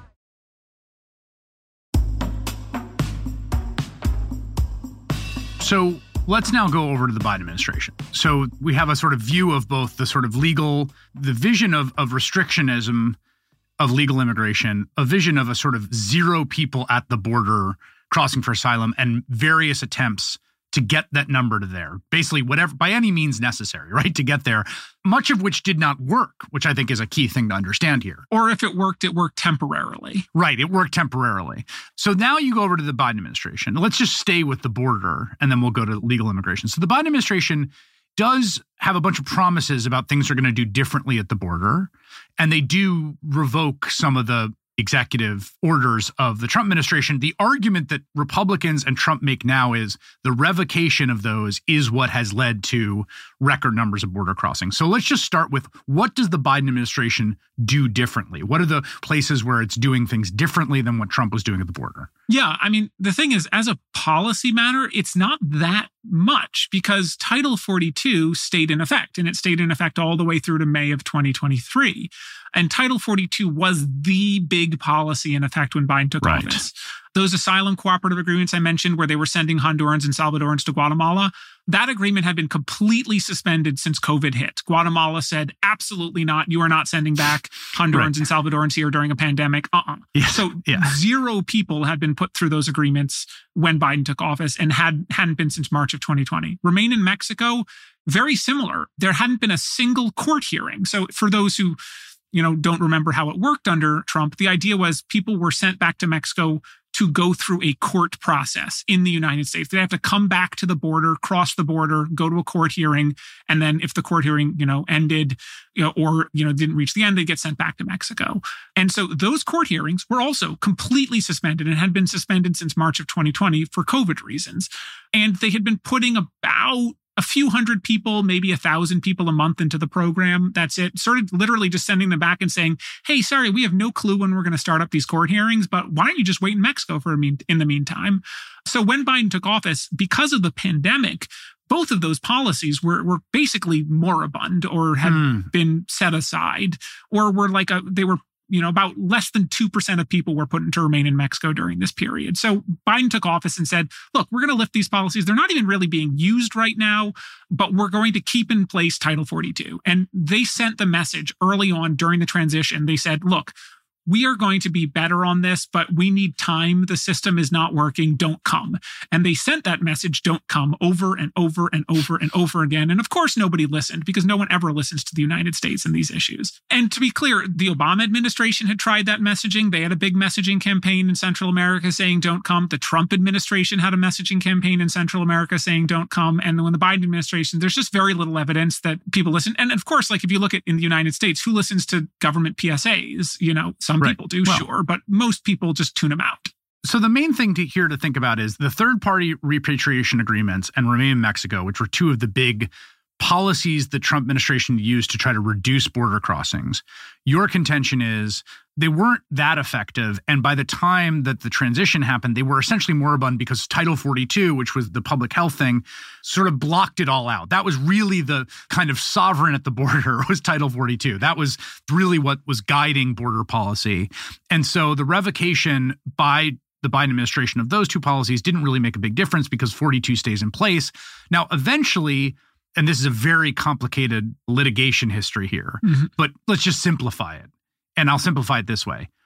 So let's now go over to the Biden administration. So we have a sort of view of both the sort of legal, the vision of, of restrictionism of legal immigration, a vision of a sort of zero people at the border crossing for asylum, and various attempts to get that number to there, basically whatever, by any means necessary, right, to get there, much of which did not work, which I think is a key thing to understand here. Or if it worked, it worked temporarily. Right, it worked temporarily. So now you go over to the Biden administration. Let's just stay with the border, and then we'll go to legal immigration. So the Biden administration does have a bunch of promises about things they're going to do differently at the border, and they do revoke some of the executive orders of the Trump administration. The argument that Republicans and Trump make now is the revocation of those is what has led to record numbers of border crossings. So let's just start with, what does the Biden administration do differently? What are the places where it's doing things differently than what Trump was doing at the border? Yeah, I mean, the thing is, as a policy matter, it's not that much, because Title forty-two stayed in effect, and it stayed in effect all the way through to May of twenty twenty-three. And Title forty-two was the big policy in effect when Biden took right. office. Those asylum cooperative agreements I mentioned, where they were sending Hondurans and Salvadorans to Guatemala, that agreement had been completely suspended since COVID hit. Guatemala said, absolutely not. You are not sending back Hondurans right. and Salvadorans here during a pandemic. Uh-uh. Yeah. So yeah. zero people had been put through those agreements when Biden took office, and had, hadn't been since March of twenty twenty. Remain in Mexico, very similar. There hadn't been a single court hearing. So for those who you know, don't remember how it worked under Trump, the idea was people were sent back to Mexico to go through a court process in the United States. They have to come back to the border, cross the border, go to a court hearing, and then if the court hearing, you know, ended, you know, or, you know, didn't reach the end, they get sent back to Mexico. And so those court hearings were also completely suspended, and had been suspended since March of twenty twenty for COVID reasons. And they had been putting about a few hundred people, maybe a thousand people a month into the program. That's it. Sort of literally just sending them back and saying, hey, sorry, we have no clue when we're going to start up these court hearings, but why don't you just wait in Mexico for a mean in the meantime? So when Biden took office, because of the pandemic, both of those policies were were basically moribund, or had mm. been set aside, or were like a, they were you know, about less than two percent of people were put into remain in Mexico during this period. So Biden took office and said, look, we're going to lift these policies. They're not even really being used right now, but we're going to keep in place Title forty-two. And they sent the message early on during the transition. They said, look, we are going to be better on this, but we need time. The system is not working. Don't come. And they sent that message, don't come, over and over and over and over again. And of course, nobody listened, because no one ever listens to the United States in these issues. And to be clear, the Obama administration had tried that messaging. They had a big messaging campaign in Central America saying don't come. The Trump administration had a messaging campaign in Central America saying don't come. And when the Biden administration, there's just very little evidence that people listen. And of course, like if you look at in the United States, who listens to government P S As? You know, some Right. people do, well, sure, but most people just tune them out. So the main thing to here to think about is the third-party repatriation agreements and Remain in Mexico, which were two of the big policies the Trump administration used to try to reduce border crossings. Your contention is they weren't that effective. And by the time that the transition happened, they were essentially moribund, because Title forty-two, which was the public health thing, sort of blocked it all out. That was really the kind of sovereign at the border, was Title forty-two. That was really what was guiding border policy. And so the revocation by the Biden administration of those two policies didn't really make a big difference, because forty-two stays in place. Now, eventually, and this is a very complicated litigation history here, mm-hmm. but let's just simplify it. And I'll simplify it this way.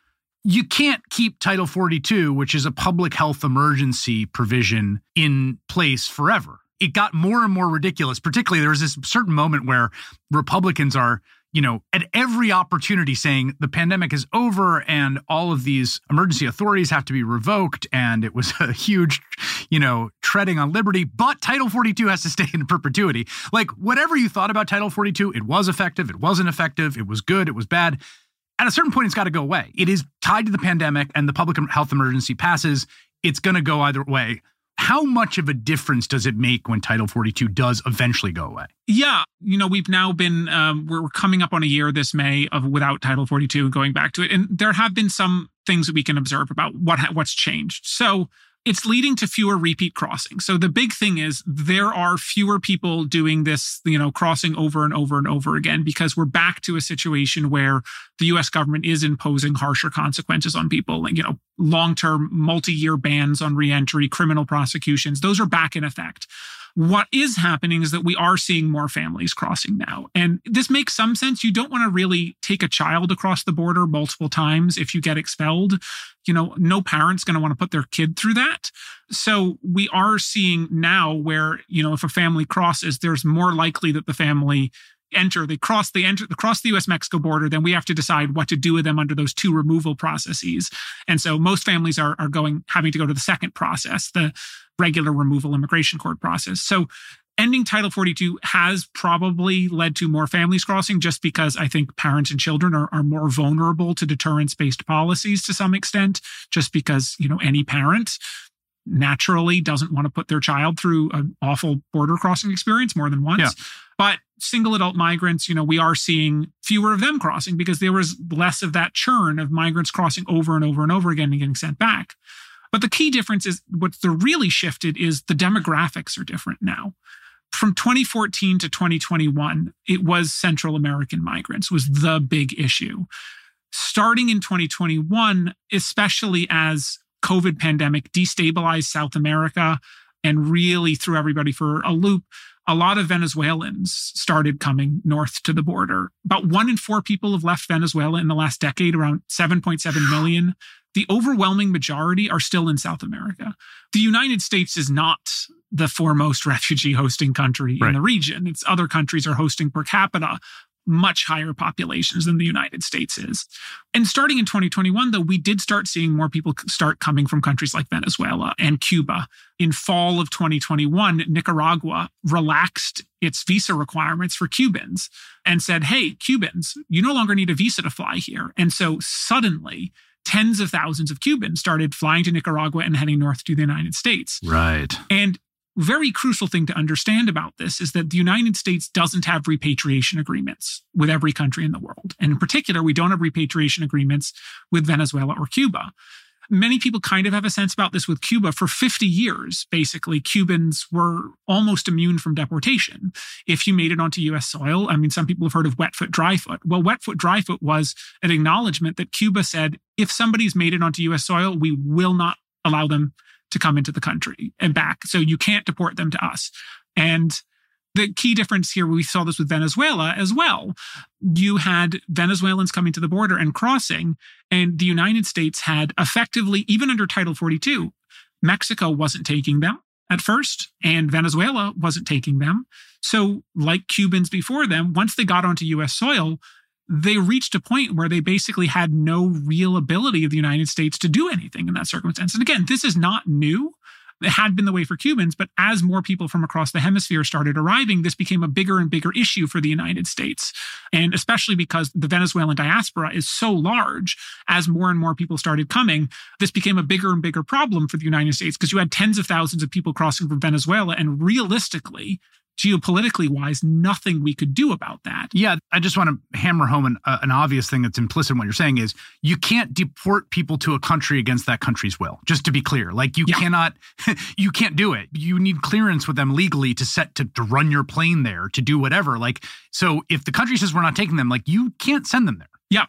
you can't keep Title forty-two, which is a public health emergency provision, in place forever. It got more and more ridiculous. Particularly, there was this certain moment where Republicans are, you know, at every opportunity saying the pandemic is over and all of these emergency authorities have to be revoked. And it was a huge, you know, treading on liberty. But Title forty-two has to stay in perpetuity. Like, whatever you thought about Title forty-two, it was effective. It wasn't effective. It was good. It was bad. At a certain point, it's got to go away. It is tied to the pandemic, and the public health emergency passes. It's going to go either way. How much of a difference does it make when Title forty-two does eventually go away? Yeah. You know, we've now been, um, we're coming up on a year this May of without Title forty-two and going back to it. And there have been some things that we can observe about what what's changed. So it's leading to fewer repeat crossings. So the big thing is there are fewer people doing this, you know, crossing over and over and over again, because we're back to a situation where the U S government is imposing harsher consequences on people, like, you know, long-term, multi-year bans on reentry, criminal prosecutions. Those are back in effect. What is happening is that we are seeing more families crossing now. And this makes some sense. You don't want to really take a child across the border multiple times if you get expelled. You know, no parent's going to want to put their kid through that. So we are seeing now where, you know, if a family crosses, there's more likely that the family enter, they cross, they enter, they cross the U S Mexico border, then we have to decide what to do with them under those two removal processes. And so most families are, are going, having to go to the second process, the regular removal immigration court process. So ending Title forty-two has probably led to more families crossing, just because I think parents and children are, are more vulnerable to deterrence-based policies to some extent, just because, you know, any parent naturally doesn't want to put their child through an awful border crossing experience more than once. Yeah. But single adult migrants, you know, we are seeing fewer of them crossing because there was less of that churn of migrants crossing over and over and over again and getting sent back. But the key difference is what's the really shifted is the demographics are different now. From twenty fourteen to twenty twenty-one, it was Central American migrants was the big issue. Starting in twenty twenty-one, especially as COVID pandemic destabilized South America and really threw everybody for a loop, a lot of Venezuelans started coming north to the border. About one in four people have left Venezuela in the last decade, around seven point seven million. The overwhelming majority are still in South America. The United States is not the foremost refugee hosting country right. in the region. It's other countries are hosting per capita much higher populations than the United States is. And starting in twenty twenty-one, though, we did start seeing more people start coming from countries like Venezuela and Cuba. In fall of twenty twenty-one, Nicaragua relaxed its visa requirements for Cubans and said, hey, Cubans, you no longer need a visa to fly here. And so suddenly, tens of thousands of Cubans started flying to Nicaragua and heading north to the United States. Right. And very crucial thing to understand about this is that the United States doesn't have repatriation agreements with every country in the world. And in particular, we don't have repatriation agreements with Venezuela or Cuba. Many people kind of have a sense about this with Cuba. For fifty years, basically, Cubans were almost immune from deportation. If you made it onto U S soil, I mean, some people have heard of wet foot, dry foot. Well, wet foot, dry foot was an acknowledgement that Cuba said, if somebody's made it onto U S soil, we will not allow them to come into the country and back. So you can't deport them to us. And the key difference here, we saw this with Venezuela as well. You had Venezuelans coming to the border and crossing, and the United States had effectively, even under Title forty-two, Mexico wasn't taking them at first, and Venezuela wasn't taking them. So like Cubans before them, once they got onto U S soil, they reached a point where they basically had no real ability of the United States to do anything in that circumstance. And again, this is not new. It had been the way for Cubans, but as more people from across the hemisphere started arriving, this became a bigger and bigger issue for the United States. And especially because the Venezuelan diaspora is so large, as more and more people started coming, this became a bigger and bigger problem for the United States because you had tens of thousands of people crossing from Venezuela, and realistically, geopolitically wise, nothing we could do about that. Yeah, I just want to hammer home an, uh, an obvious thing that's implicit in what you're saying is you can't deport people to a country against that country's will. Just to be clear, like you yeah. cannot, you can't do it. You need clearance with them legally to set to, to run your plane there, to do whatever. Like, so if the country says we're not taking them, like you can't send them there. Yeah.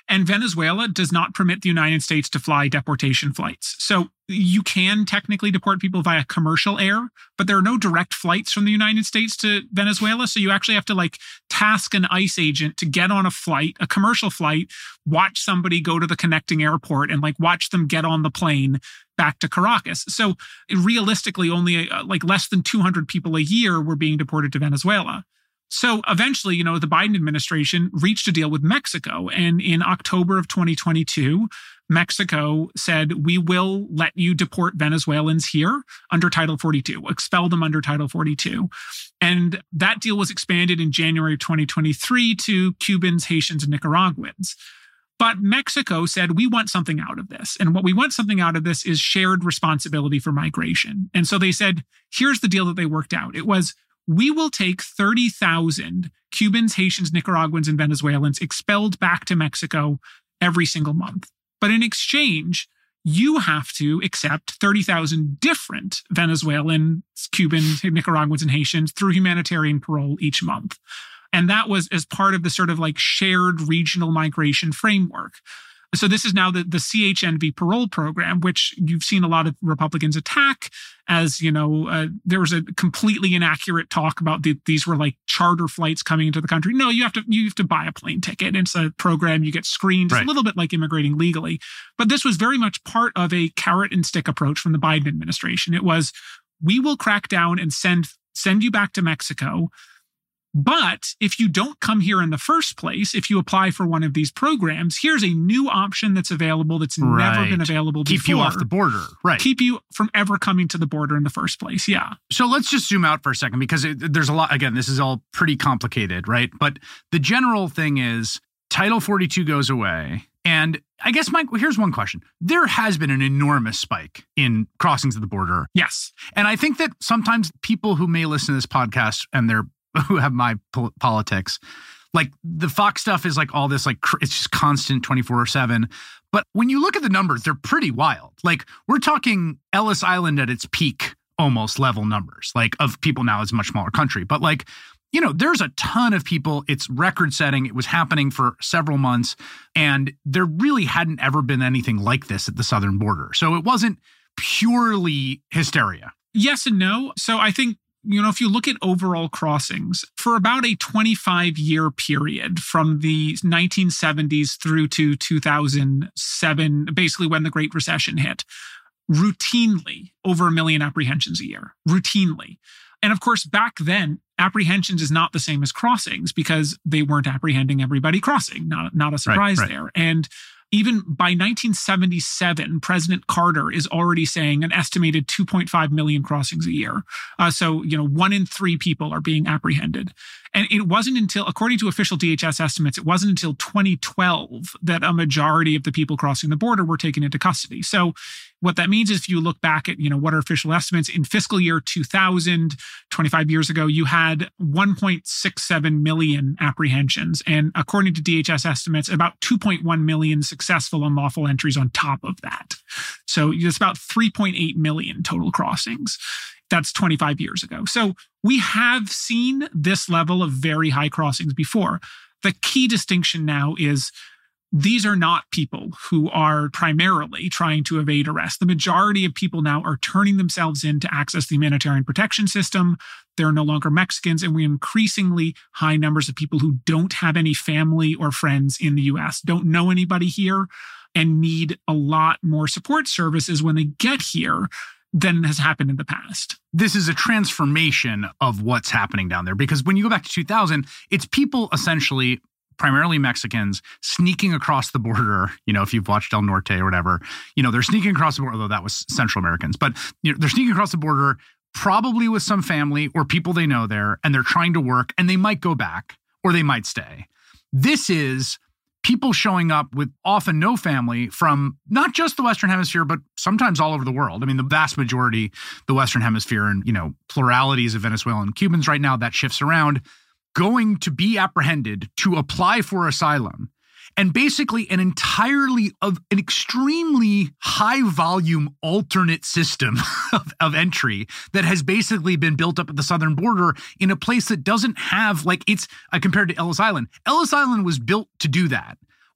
And Venezuela does not permit the United States to fly deportation flights. So you can technically deport people via commercial air, but there are no direct flights from the United States to Venezuela. So you actually have to like task an ICE agent to get on a flight, a commercial flight, watch somebody go to the connecting airport and like watch them get on the plane back to Caracas. So realistically, only uh, like less than two hundred people a year were being deported to Venezuela. So eventually, you know, the Biden administration reached a deal with Mexico. And in October of twenty twenty-two, Mexico said, we will let you deport Venezuelans here under Title forty-two, expel them under Title forty-two. And that deal was expanded in January of twenty twenty-three to Cubans, Haitians, and Nicaraguans. But Mexico said, we want something out of this. And what we want something out of this is shared responsibility for migration. And so they said, here's the deal that they worked out. It was, we will take thirty thousand Cubans, Haitians, Nicaraguans, and Venezuelans expelled back to Mexico every single month. But in exchange, you have to accept thirty thousand different Venezuelans, Cubans, Nicaraguans, and Haitians through humanitarian parole each month. And that was as part of the sort of like shared regional migration framework. So this is now the, the C H N V parole program, which you've seen a lot of Republicans attack as, you know, uh, there was a completely inaccurate talk about the, these were like charter flights coming into the country. No, you have to you have to buy a plane ticket. It's a program, you get screened. It's right. A little bit like immigrating legally. But this was very much part of a carrot and stick approach from the Biden administration. It was, we will crack down and send send you back to Mexico. But if you don't come here in the first place, if you apply for one of these programs, here's a new option that's available that's right. never been available before. Keep you off the border. Right. Keep you from ever coming to the border in the first place. Yeah. So let's just zoom out for a second because it, there's a lot. Again, this is all pretty complicated, right? But the general thing is Title forty-two goes away. And I guess, Mike, here's one question. There has been an enormous spike in crossings of the border. Yes. And I think that sometimes people who may listen to this podcast and they're who have my po- politics, like the Fox stuff is like all this, like cr- it's just constant twenty-four seven. But when you look at the numbers, they're pretty wild. Like we're talking Ellis Island at its peak, almost level numbers, like of people now. It's a much smaller country. But like, you know, there's a ton of people. It's record setting. It was happening for several months. And there really hadn't ever been anything like this at the southern border. So it wasn't purely hysteria. Yes and no. So I think, you know, if you look at overall crossings for about a twenty-five year period from the nineteen seventies through to two thousand seven, basically when the Great Recession hit, routinely over a million apprehensions a year, routinely. And of course, back then, apprehensions is not the same as crossings because they weren't apprehending everybody crossing. Not, not a surprise right, right. there. And even by nineteen seventy-seven, President Carter is already saying an estimated two point five million crossings a year. Uh, so, you know, one in three people are being apprehended. And it wasn't until, according to official D H S estimates, it wasn't until twenty twelve that a majority of the people crossing the border were taken into custody. So what that means is if you look back at, you know, what are official estimates in fiscal year two thousand, twenty-five years ago, you had one point six seven million apprehensions. And according to D H S estimates, about two point one million successful unlawful entries on top of that. So it's about three point eight million total crossings. That's twenty-five years ago. So we have seen this level of very high crossings before. The key distinction now is these are not people who are primarily trying to evade arrest. The majority of people now are turning themselves in to access the humanitarian protection system. They're no longer Mexicans, and we have increasingly high numbers of people who don't have any family or friends in the U S, don't know anybody here, and need a lot more support services when they get here than has happened in the past. This is a transformation of what's happening down there, because when you go back to two thousand, it's people essentially, primarily Mexicans, sneaking across the border. You know, if you've watched El Norte or whatever, you know, they're sneaking across the border, although that was Central Americans, but you know, they're sneaking across the border, probably with some family or people they know there, and they're trying to work, and they might go back or they might stay. This is people showing up with often no family from not just the Western Hemisphere, but sometimes all over the world. I mean, the vast majority, the Western Hemisphere, and, you know, pluralities of Venezuelan Cubans right now, that shifts around, going to be apprehended to apply for asylum. And basically an entirely of an extremely high volume alternate system of, of entry that has basically been built up at the southern border in a place that doesn't have, like, it's uh, compared to Ellis Island. Ellis Island was built to do that.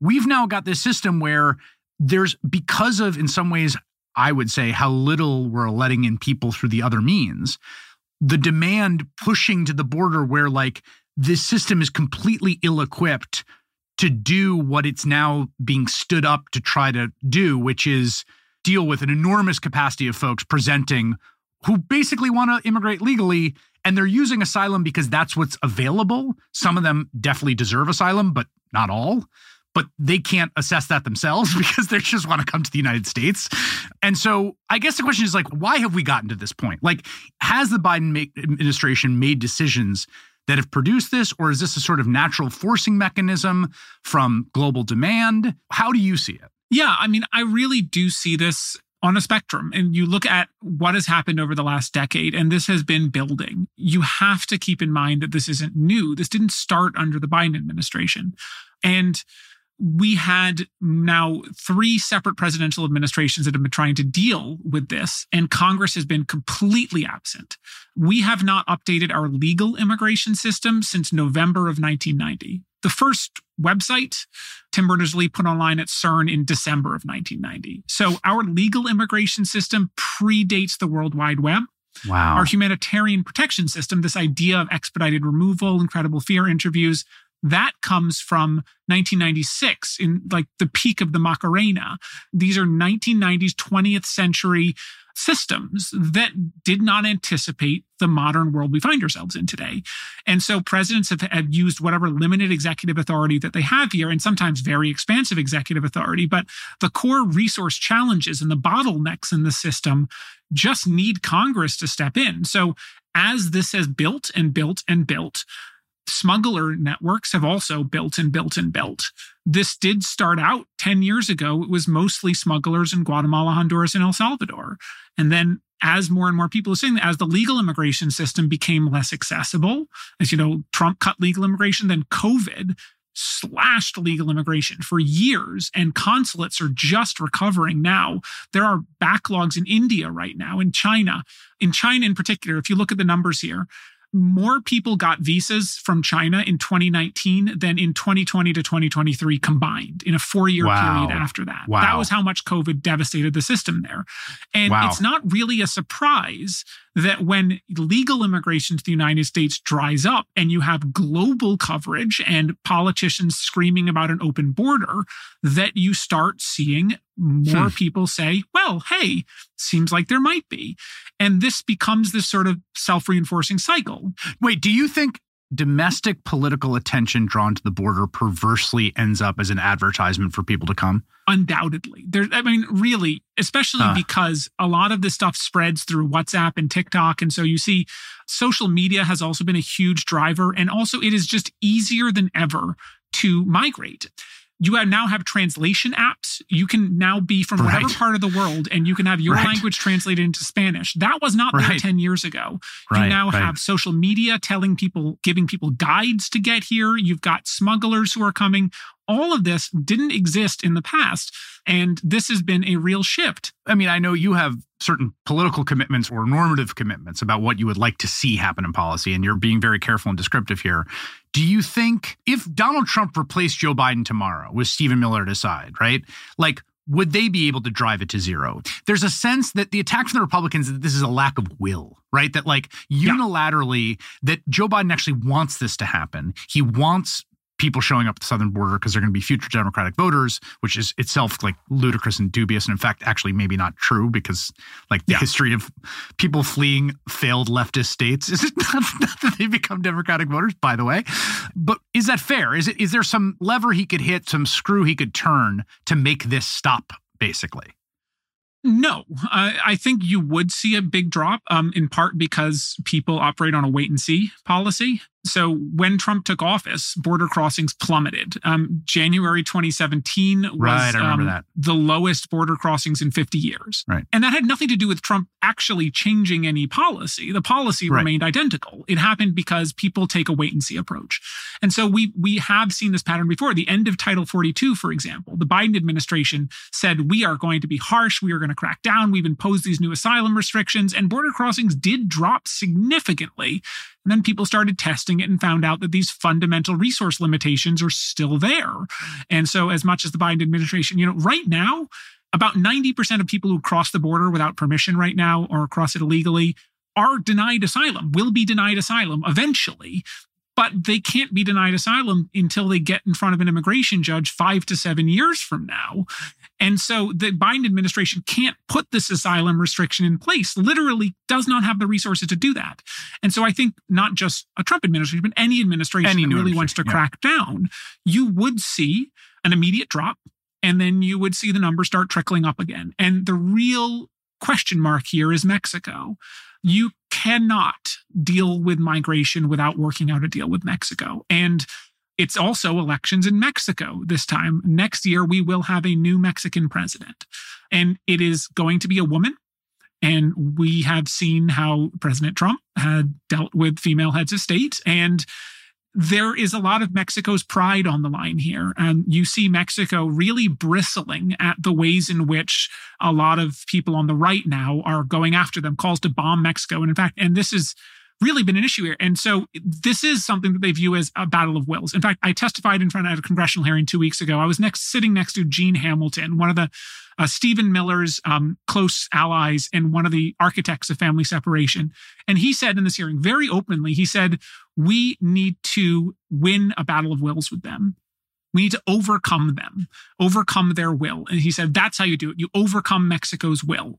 we've now got this system where there's, because of, in some ways, I would say, how little we're letting in people through the other means, the demand pushing to the border where like this system is completely ill-equipped to do what it's now being stood up to try to do, which is deal with an enormous capacity of folks presenting who basically want to immigrate legally, and they're using asylum because that's what's available. Some of them definitely deserve asylum, but not all. But they can't assess that themselves because they just want to come to the United States. And so I guess the question is like, why have we gotten to this point? Like, has the Biden ma- administration made decisions that have produced this, or is this a sort of natural forcing mechanism from global demand? How do you see it? Yeah, I mean, I really do see this on a spectrum. And you look at what has happened over the last decade, and this has been building. You have to keep in mind that this isn't new. This didn't start under the Biden administration. And we had now three separate presidential administrations that have been trying to deal with this, and Congress has been completely absent. We have not updated our legal immigration system since November of nineteen ninety. The first website Tim Berners-Lee put online at CERN in December of nineteen ninety. So our legal immigration system predates the World Wide Web. Wow. Our humanitarian protection system, this idea of expedited removal, incredible fear interviews, that comes from nineteen ninety-six, in like the peak of the Macarena. These are nineteen nineties, twentieth century systems that did not anticipate the modern world we find ourselves in today. And so presidents have, have used whatever limited executive authority that they have here, and sometimes very expansive executive authority. But the core resource challenges and the bottlenecks in the system just need Congress to step in. So as this has built and built and built, smuggler networks have also built and built and built. This did start out ten years ago. It was mostly smugglers in Guatemala, Honduras, and El Salvador. And then as more and more people are saying that, as the legal immigration system became less accessible, as you know, Trump cut legal immigration, then COVID slashed legal immigration for years, and consulates are just recovering now. There are backlogs in India right now, in China. In China in particular, if you look at the numbers here, more people got visas from China in twenty nineteen than in twenty twenty to twenty twenty-three combined in a four-year wow. period after that. Wow. That was how much COVID devastated the system there. And wow. it's not really a surprise that when legal immigration to the United States dries up and you have global coverage and politicians screaming about an open border, that you start seeing more hmm. people say, well, hey, seems like there might be. And this becomes this sort of self-reinforcing cycle. Wait, do you think domestic political attention drawn to the border perversely ends up as an advertisement for people to come? Undoubtedly. There, I mean, really, especially huh. because a lot of this stuff spreads through WhatsApp and TikTok. And so you see social media has also been a huge driver. And also it is just easier than ever to migrate. You now have translation apps. You can now be from right. whatever part of the world, and you can have your right. language translated into Spanish. That was not right. there ten years ago. Right. You now right. have social media telling people, giving people guides to get here. You've got smugglers who are coming. All of this didn't exist in the past, and this has been a real shift. I mean, I know you have certain political commitments or normative commitments about what you would like to see happen in policy, and you're being very careful and descriptive here. Do you think if Donald Trump replaced Joe Biden tomorrow with Stephen Miller at his side, right? Like, would they be able to drive it to zero? There's a sense that the attack from the Republicans is that this is a lack of will, right? That like unilaterally, yeah. that Joe Biden actually wants this to happen. He wants people showing up at the southern border because they're going to be future Democratic voters, which is itself like ludicrous and dubious. And in fact, actually maybe not true, because like the yeah. history of people fleeing failed leftist states is not, not that they become Democratic voters, by the way. But is that fair? Is it, is there some lever he could hit, some screw he could turn to make this stop, basically? No, uh, I think you would see a big drop, um, in part because people operate on a wait and see policy. So when Trump took office, border crossings plummeted. Um, January twenty seventeen was right, I remember um, that. the lowest border crossings in fifty years. Right. And that had nothing to do with Trump actually changing any policy. The policy right. remained identical. It happened because people take a wait and see approach. And so we we have seen this pattern before. The end of Title forty-two, for example, the Biden administration said, we are going to be harsh. We are going to crack down. We've imposed these new asylum restrictions, and border crossings did drop significantly. And then people started testing it and found out that these fundamental resource limitations are still there. And so as much as the Biden administration, you know, right now, about ninety percent of people who cross the border without permission right now or cross it illegally are denied asylum, will be denied asylum eventually. But they can't be denied asylum until they get in front of an immigration judge five to seven years from now. And so the Biden administration can't put this asylum restriction in place, literally does not have the resources to do that. And so I think not just a Trump administration, but any administration any that really wants to yeah. crack down, you would see an immediate drop, and then you would see the numbers start trickling up again. And the real question mark here is Mexico. You cannot deal with migration without working out a deal with Mexico. And it's also elections in Mexico this time. Next year, we will have a new Mexican president, and it is going to be a woman. And we have seen how President Trump had dealt with female heads of state. And there is a lot of Mexico's pride on the line here. And you see Mexico really bristling at the ways in which a lot of people on the right now are going after them, calls to bomb Mexico. And in fact, and this has really been an issue here. And so this is something that they view as a battle of wills. In fact, I testified in front of a congressional hearing two weeks ago. I was next sitting next to Gene Hamilton, one of the uh, Stephen Miller's um, close allies and one of the architects of family separation. And he said in this hearing very openly, he said, we need to win a battle of wills with them. We need to overcome them, overcome their will. And he said, that's how you do it. You overcome Mexico's will.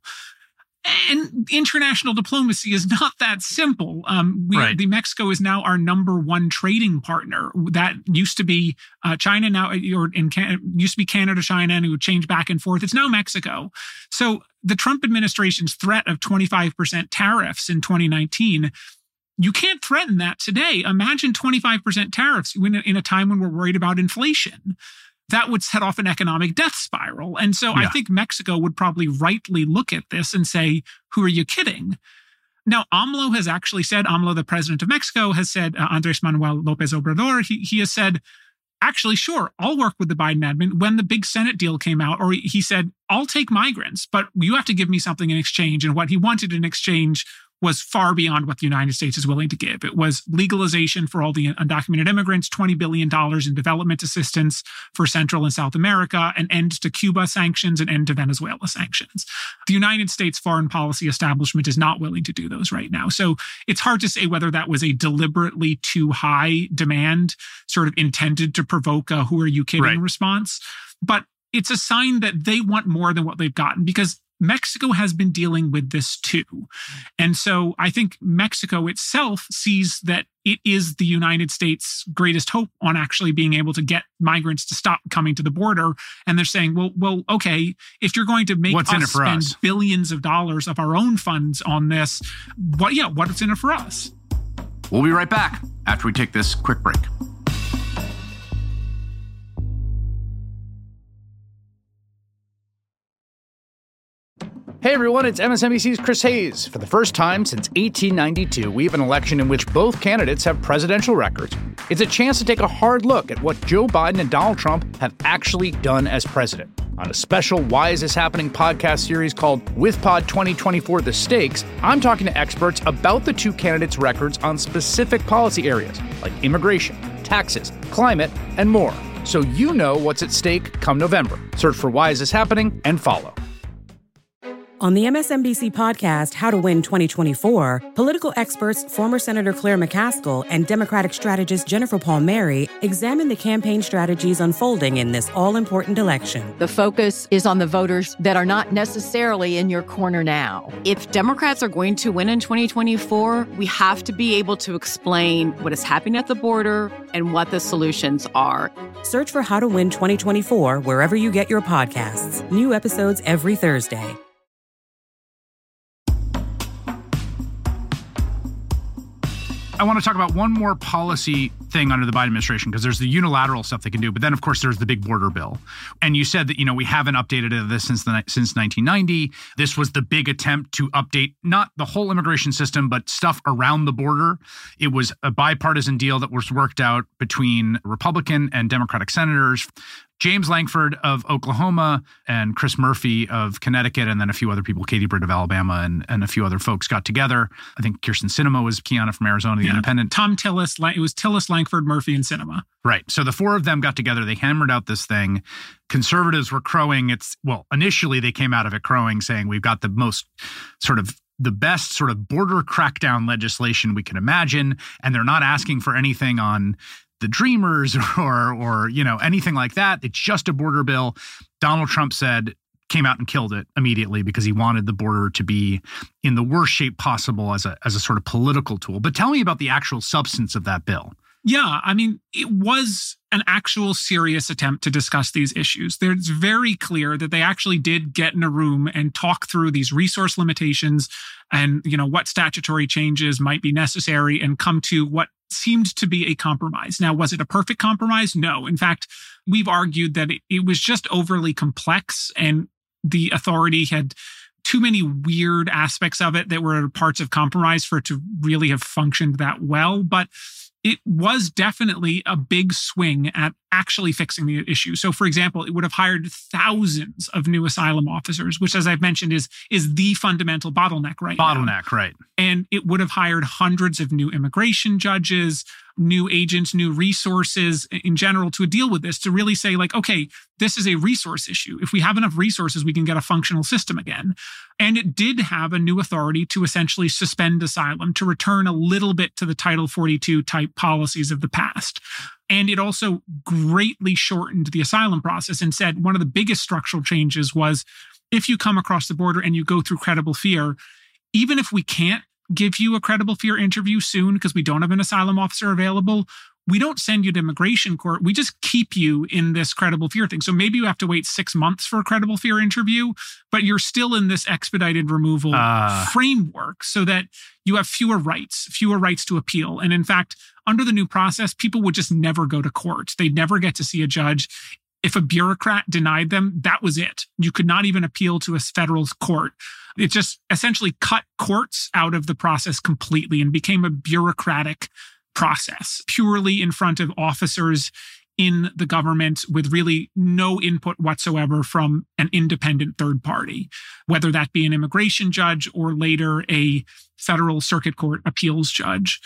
And international diplomacy is not that simple. Um, we, right. the Mexico is now our number one trading partner. That used to be uh, China now, or in Can- used to be Canada, China, and it would change back and forth. It's now Mexico. So the Trump administration's threat of twenty-five percent tariffs in twenty nineteen, you can't threaten that today. Imagine twenty-five percent tariffs in a, in a time when we're worried about inflation. That would set off an economic death spiral. And so yeah. I think Mexico would probably rightly look at this and say, who are you kidding? Now, AMLO has actually said, AMLO, the president of Mexico, has said, uh, Andres Manuel Lopez Obrador, he, he has said, actually, sure, I'll work with the Biden admin. When the big Senate deal came out, or he said, I'll take migrants, but you have to give me something in exchange. And what he wanted in exchange was far beyond what the United States is willing to give. It was legalization for all the undocumented immigrants, twenty billion dollars in development assistance for Central and South America, an end to Cuba sanctions, an end to Venezuela sanctions. The United States foreign policy establishment is not willing to do those right now. So it's hard to say whether that was a deliberately too high demand, sort of intended to provoke a who are you kidding right. response. But it's a sign that they want more than what they've gotten, because Mexico has been dealing with this too. And so I think Mexico itself sees that it is the United States' greatest hope on actually being able to get migrants to stop coming to the border. And they're saying, well, well, okay, if you're going to make what's us spend us? billions of dollars of our own funds on this, what, yeah, what's in it for us? We'll be right back after we take this quick break. Hey everyone, it's M S N B C's Chris Hayes. For the first time since eighteen ninety-two, we have an election in which both candidates have presidential records. It's a chance to take a hard look at what Joe Biden and Donald Trump have actually done as president. On a special Why Is This Happening podcast series called WithPod twenty twenty-four The Stakes, I'm talking to experts about the two candidates' records on specific policy areas like immigration, taxes, climate, and more. So you know what's at stake come November. Search for Why Is This Happening and follow. On the M S N B C podcast, How to Win twenty twenty-four, political experts, former Senator Claire McCaskill and Democratic strategist Jennifer Palmieri examine the campaign strategies unfolding in this all-important election. The focus is on the voters that are not necessarily in your corner now. If Democrats are going to win in twenty twenty-four, we have to be able to explain what is happening at the border and what the solutions are. Search for How to Win twenty twenty-four wherever you get your podcasts. New episodes every Thursday. I want to talk about one more policy thing under the Biden administration, because there's the unilateral stuff they can do. But then, of course, there's the big border bill. And you said that, you know, we haven't updated this since the since nineteen ninety. This was the big attempt to update not the whole immigration system, but stuff around the border. It was a bipartisan deal that was worked out between Republican and Democratic senators. James Lankford of Oklahoma and Chris Murphy of Connecticut, and then a few other people, Katie Britt of Alabama, and, and a few other folks got together. I think Kirsten Sinema was key on it from Arizona, the yeah. Independent. Tom Tillis, it was Tillis, Lankford, Murphy, and Sinema. Right. So the four of them got together. They hammered out this thing. Conservatives were crowing. It's, well, initially they came out of it crowing, saying we've got the most sort of the best sort of border crackdown legislation we can imagine. And they're not asking for anything on the Dreamers or, or, you know, anything like that. It's just a border bill. Donald Trump said, came out and killed it immediately because he wanted the border to be in the worst shape possible as a, as a sort of political tool. But tell me about the actual substance of that bill. Yeah, I mean, it was an actual serious attempt to discuss these issues. It's very clear that they actually did get in a room and talk through these resource limitations and, you know, what statutory changes might be necessary and come to what seemed to be a compromise. Now, was it a perfect compromise? No. In fact, we've argued that it, it was just overly complex and the authority had too many weird aspects of it that were parts of compromise for it to really have functioned that well. But it was definitely a big swing at actually fixing the issue. So, for example, it would have hired thousands of new asylum officers, which, as I've mentioned, is is the fundamental bottleneck right now. Bottleneck, right. And it would have hired hundreds of new immigration judges, new agents, new resources in general to deal with this, to really say, like, okay, this is a resource issue. If we have enough resources, we can get a functional system again. And it did have a new authority to essentially suspend asylum, to return a little bit to the Title forty-two type policies of the past. And it also greatly shortened the asylum process and said one of the biggest structural changes was if you come across the border and you go through credible fear, even if we can't give you a credible fear interview soon because we don't have an asylum officer available, we don't send you to immigration court. We just keep you in this credible fear thing. So maybe you have to wait six months for a credible fear interview, but you're still in this expedited removal uh. framework so that you have fewer rights, fewer rights to appeal. And in fact, under the new process, people would just never go to court. They'd never get to see a judge. If a bureaucrat denied them, that was it. You could not even appeal to a federal court. It just essentially cut courts out of the process completely and became a bureaucratic process, purely in front of officers in the government with really no input whatsoever from an independent third party, whether that be an immigration judge or later a federal circuit court appeals judge.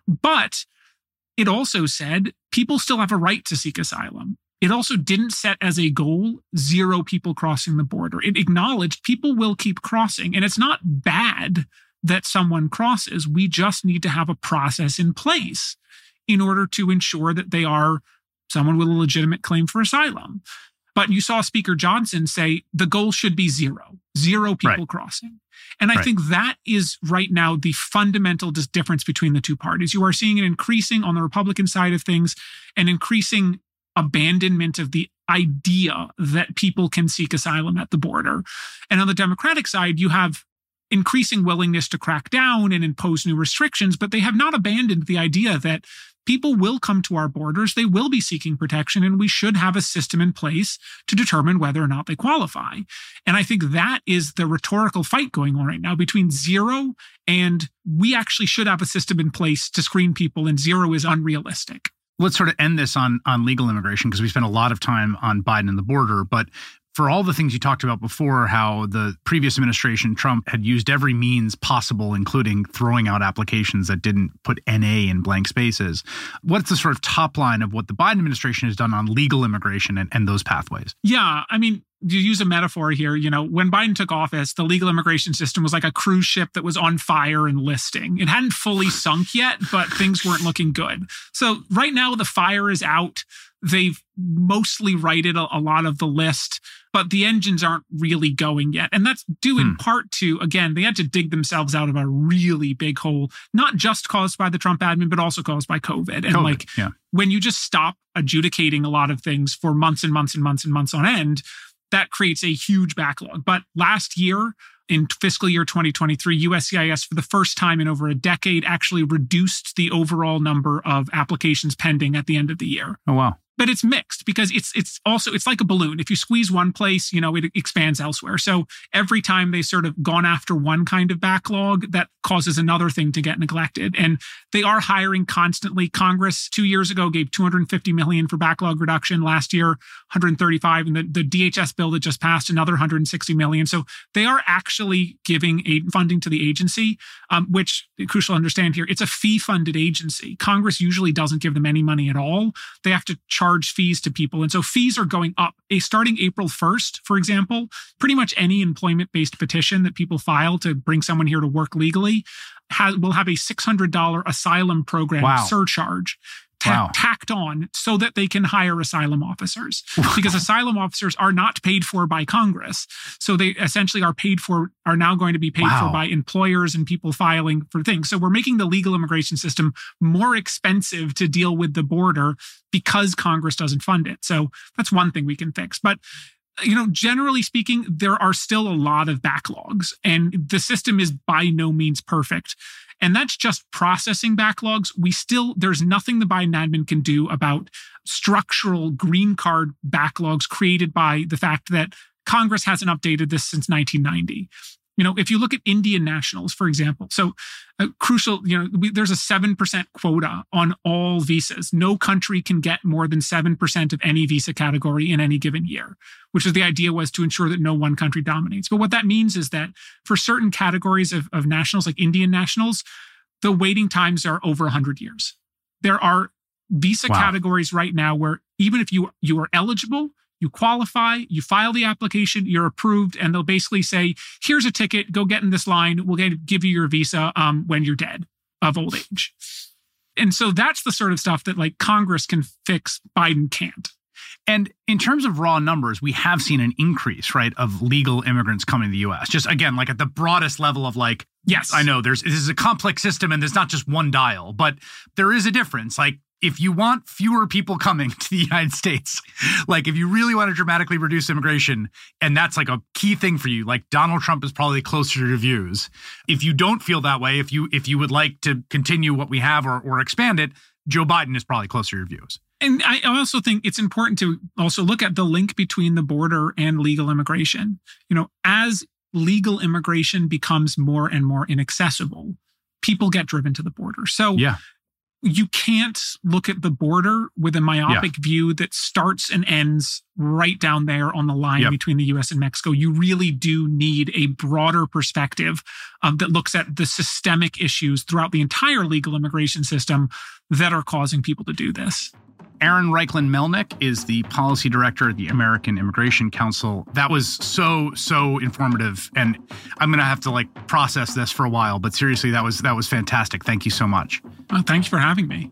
But it also said people still have a right to seek asylum. It also didn't set as a goal zero people crossing the border. It acknowledged people will keep crossing, and it's not bad that someone crosses. We just need to have a process in place in order to ensure that they are someone with a legitimate claim for asylum. But you saw Speaker Johnson say the goal should be zero, zero people right. crossing. And I right. think that is right now the fundamental difference between the two parties. You are seeing an increasing on the Republican side of things, an increasing abandonment of the idea that people can seek asylum at the border. And on the Democratic side, you have increasing willingness to crack down and impose new restrictions, but they have not abandoned the idea that people will come to our borders, they will be seeking protection, and we should have a system in place to determine whether or not they qualify. And I think that is the rhetorical fight going on right now between zero and we actually should have a system in place to screen people, and zero is unrealistic. Let's sort of end this on, on legal immigration, because we spent a lot of time on Biden and the border, but for all the things you talked about before, how the previous administration, Trump, had used every means possible, including throwing out applications that didn't put N A in blank spaces. What's the sort of top line of what the Biden administration has done on legal immigration and, and those pathways? Yeah, I mean, you use a metaphor here. You know, when Biden took office, the legal immigration system was like a cruise ship that was on fire and listing. It hadn't fully sunk yet, but things weren't looking good. So right now, the fire is out. They've mostly righted a, a lot of the list, but the engines aren't really going yet. And that's due in hmm. part to, again, they had to dig themselves out of a really big hole, not just caused by the Trump admin, but also caused by COVID. And COVID, like yeah. when you just stop adjudicating a lot of things for months and months and months and months on end, that creates a huge backlog. But last year, in fiscal year twenty twenty-three, U S C I S, for the first time in over a decade, actually reduced the overall number of applications pending at the end of the year. Oh, wow. But it's mixed because it's it's also, it's like a balloon. If you squeeze one place, you know, it expands elsewhere. So every time they sort of gone after one kind of backlog, that causes another thing to get neglected. And they are hiring constantly. Congress two years ago gave two hundred fifty million dollars for backlog reduction. Last year, one hundred thirty-five. And the, the D H S bill that just passed, another one hundred sixty million dollars. So they are actually giving aid funding to the agency, um, which, crucial to understand here, it's a fee-funded agency. Congress usually doesn't give them any money at all. They have to charge charge fees to people. And so fees are going up. A, starting April first, for example, pretty much any employment-based petition that people file to bring someone here to work legally has, will have a six hundred dollars asylum program wow. surcharge ta- wow. tacked on so that they can hire asylum officers. Because asylum officers are not paid for by Congress. So they essentially are paid for, are now going to be paid wow. for by employers and people filing for things. So we're making the legal immigration system more expensive to deal with the border because Congress doesn't fund it. So that's one thing we can fix. But you know, generally speaking, there are still a lot of backlogs, and the system is by no means perfect. And that's just processing backlogs. We still, there's nothing the Biden admin can do about structural green card backlogs created by the fact that Congress hasn't updated this since nineteen ninety. You know, if you look at Indian nationals, for example, so uh, crucial, you know, we, there's a seven percent quota on all visas. No country can get more than seven percent of any visa category in any given year, which is the idea was to ensure that no one country dominates. But what that means is that for certain categories of, of nationals, like Indian nationals, the waiting times are over one hundred years. There are visa wow. categories right now where even if you you are eligible, you qualify, you file the application, you're approved, and they'll basically say, here's a ticket, go get in this line, we'll get, give you your visa um, when you're dead of old age. And so that's the sort of stuff that like Congress can fix, Biden can't. And in terms of raw numbers, we have seen an increase, right, of legal immigrants coming to the U S. Just again, like at the broadest level of like, yes, I know there's this is a complex system and there's not just one dial, but there is a difference. Like if you want fewer people coming to the United States, like if you really want to dramatically reduce immigration, and that's like a key thing for you, like Donald Trump is probably closer to your views. If you don't feel that way, if you if you would like to continue what we have or, or expand it, Joe Biden is probably closer to your views. And I also think it's important to also look at the link between the border and legal immigration. You know, as legal immigration becomes more and more inaccessible, people get driven to the border. So yeah. you can't look at the border with a myopic yeah. view that starts and ends right down there on the line yep. between the U S and Mexico. You really do need a broader perspective um, that looks at the systemic issues throughout the entire legal immigration system that are causing people to do this. Aaron Reichlin-Melnick is the policy director at the American Immigration Council. That was so, so informative. And I'm going to have to like process this for a while. But seriously, that was that was fantastic. Thank you so much. Oh, thank you for having me.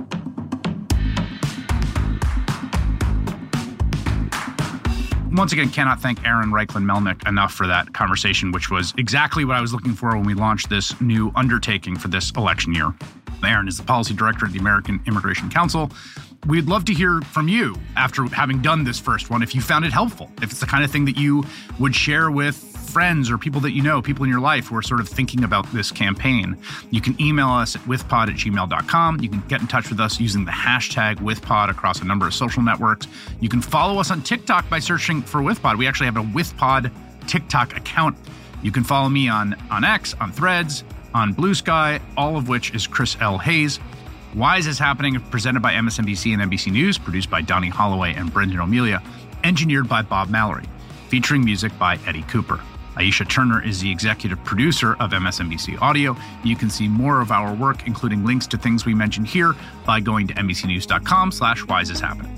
Once again, cannot thank Aaron Reichlin-Melnick enough for that conversation, which was exactly what I was looking for when we launched this new undertaking for this election year. Aaron is the policy director at the American Immigration Council. We'd love to hear from you after having done this first one, if you found it helpful, if it's the kind of thing that you would share with friends or people that you know, people in your life who are sort of thinking about this campaign. You can email us at withpod at gmail dot com. You can get in touch with us using the hashtag withpod across a number of social networks. You can follow us on TikTok by searching for withpod. We actually have a withpod TikTok account. You can follow me on, on X, on Threads, on Blue Sky, all of which is Chris L. Hayes. Why Is This Happening? Presented by M S N B C and N B C News, produced by Donnie Holloway and Brendan O'Melia, engineered by Bob Mallory, featuring music by Eddie Cooper. Aisha Turner is the executive producer of M S N B C Audio. You can see more of our work, including links to things we mentioned here, by going to N B C news dot com slash why is this happening.